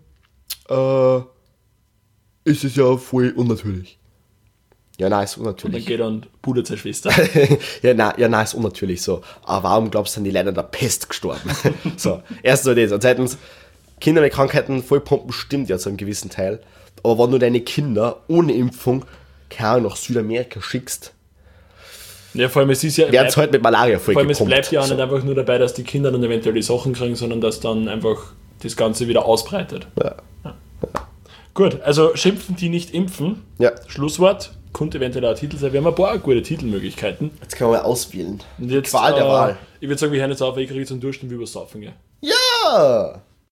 ist es ja voll unnatürlich. Ja, nein, ist Und dann unnatürlich. geht dann pudert seine Schwester. ja, nein, ist unnatürlich so. Aber warum glaubst du, sind die Leute an der Pest gestorben? So, erstens mal das. Und zweitens, Kinder mit Krankheiten vollpumpen stimmt ja zu einem gewissen Teil. Aber wenn du deine Kinder ohne Impfung keine Ahnung, nach Südamerika schickst, Ja, vor allem es ist ja... werden sie halt mit Malaria Vor allem es vollgepumpt. bleibt ja auch So. nicht einfach nur dabei, dass die Kinder dann eventuell die Sachen kriegen, sondern dass dann einfach das Ganze wieder ausbreitet. Ja. Gut, also schimpfen die nicht impfen. Ja. Schlusswort, könnte eventuell auch ein Titel sein. Wir haben ein paar gute Titelmöglichkeiten. Jetzt kann man mal auswählen. Und jetzt, Qual der Wahl. Ich würde sagen, wir hören jetzt auf, weil ich kriege jetzt einen Durst und wir übers Saufen gehen. Ja!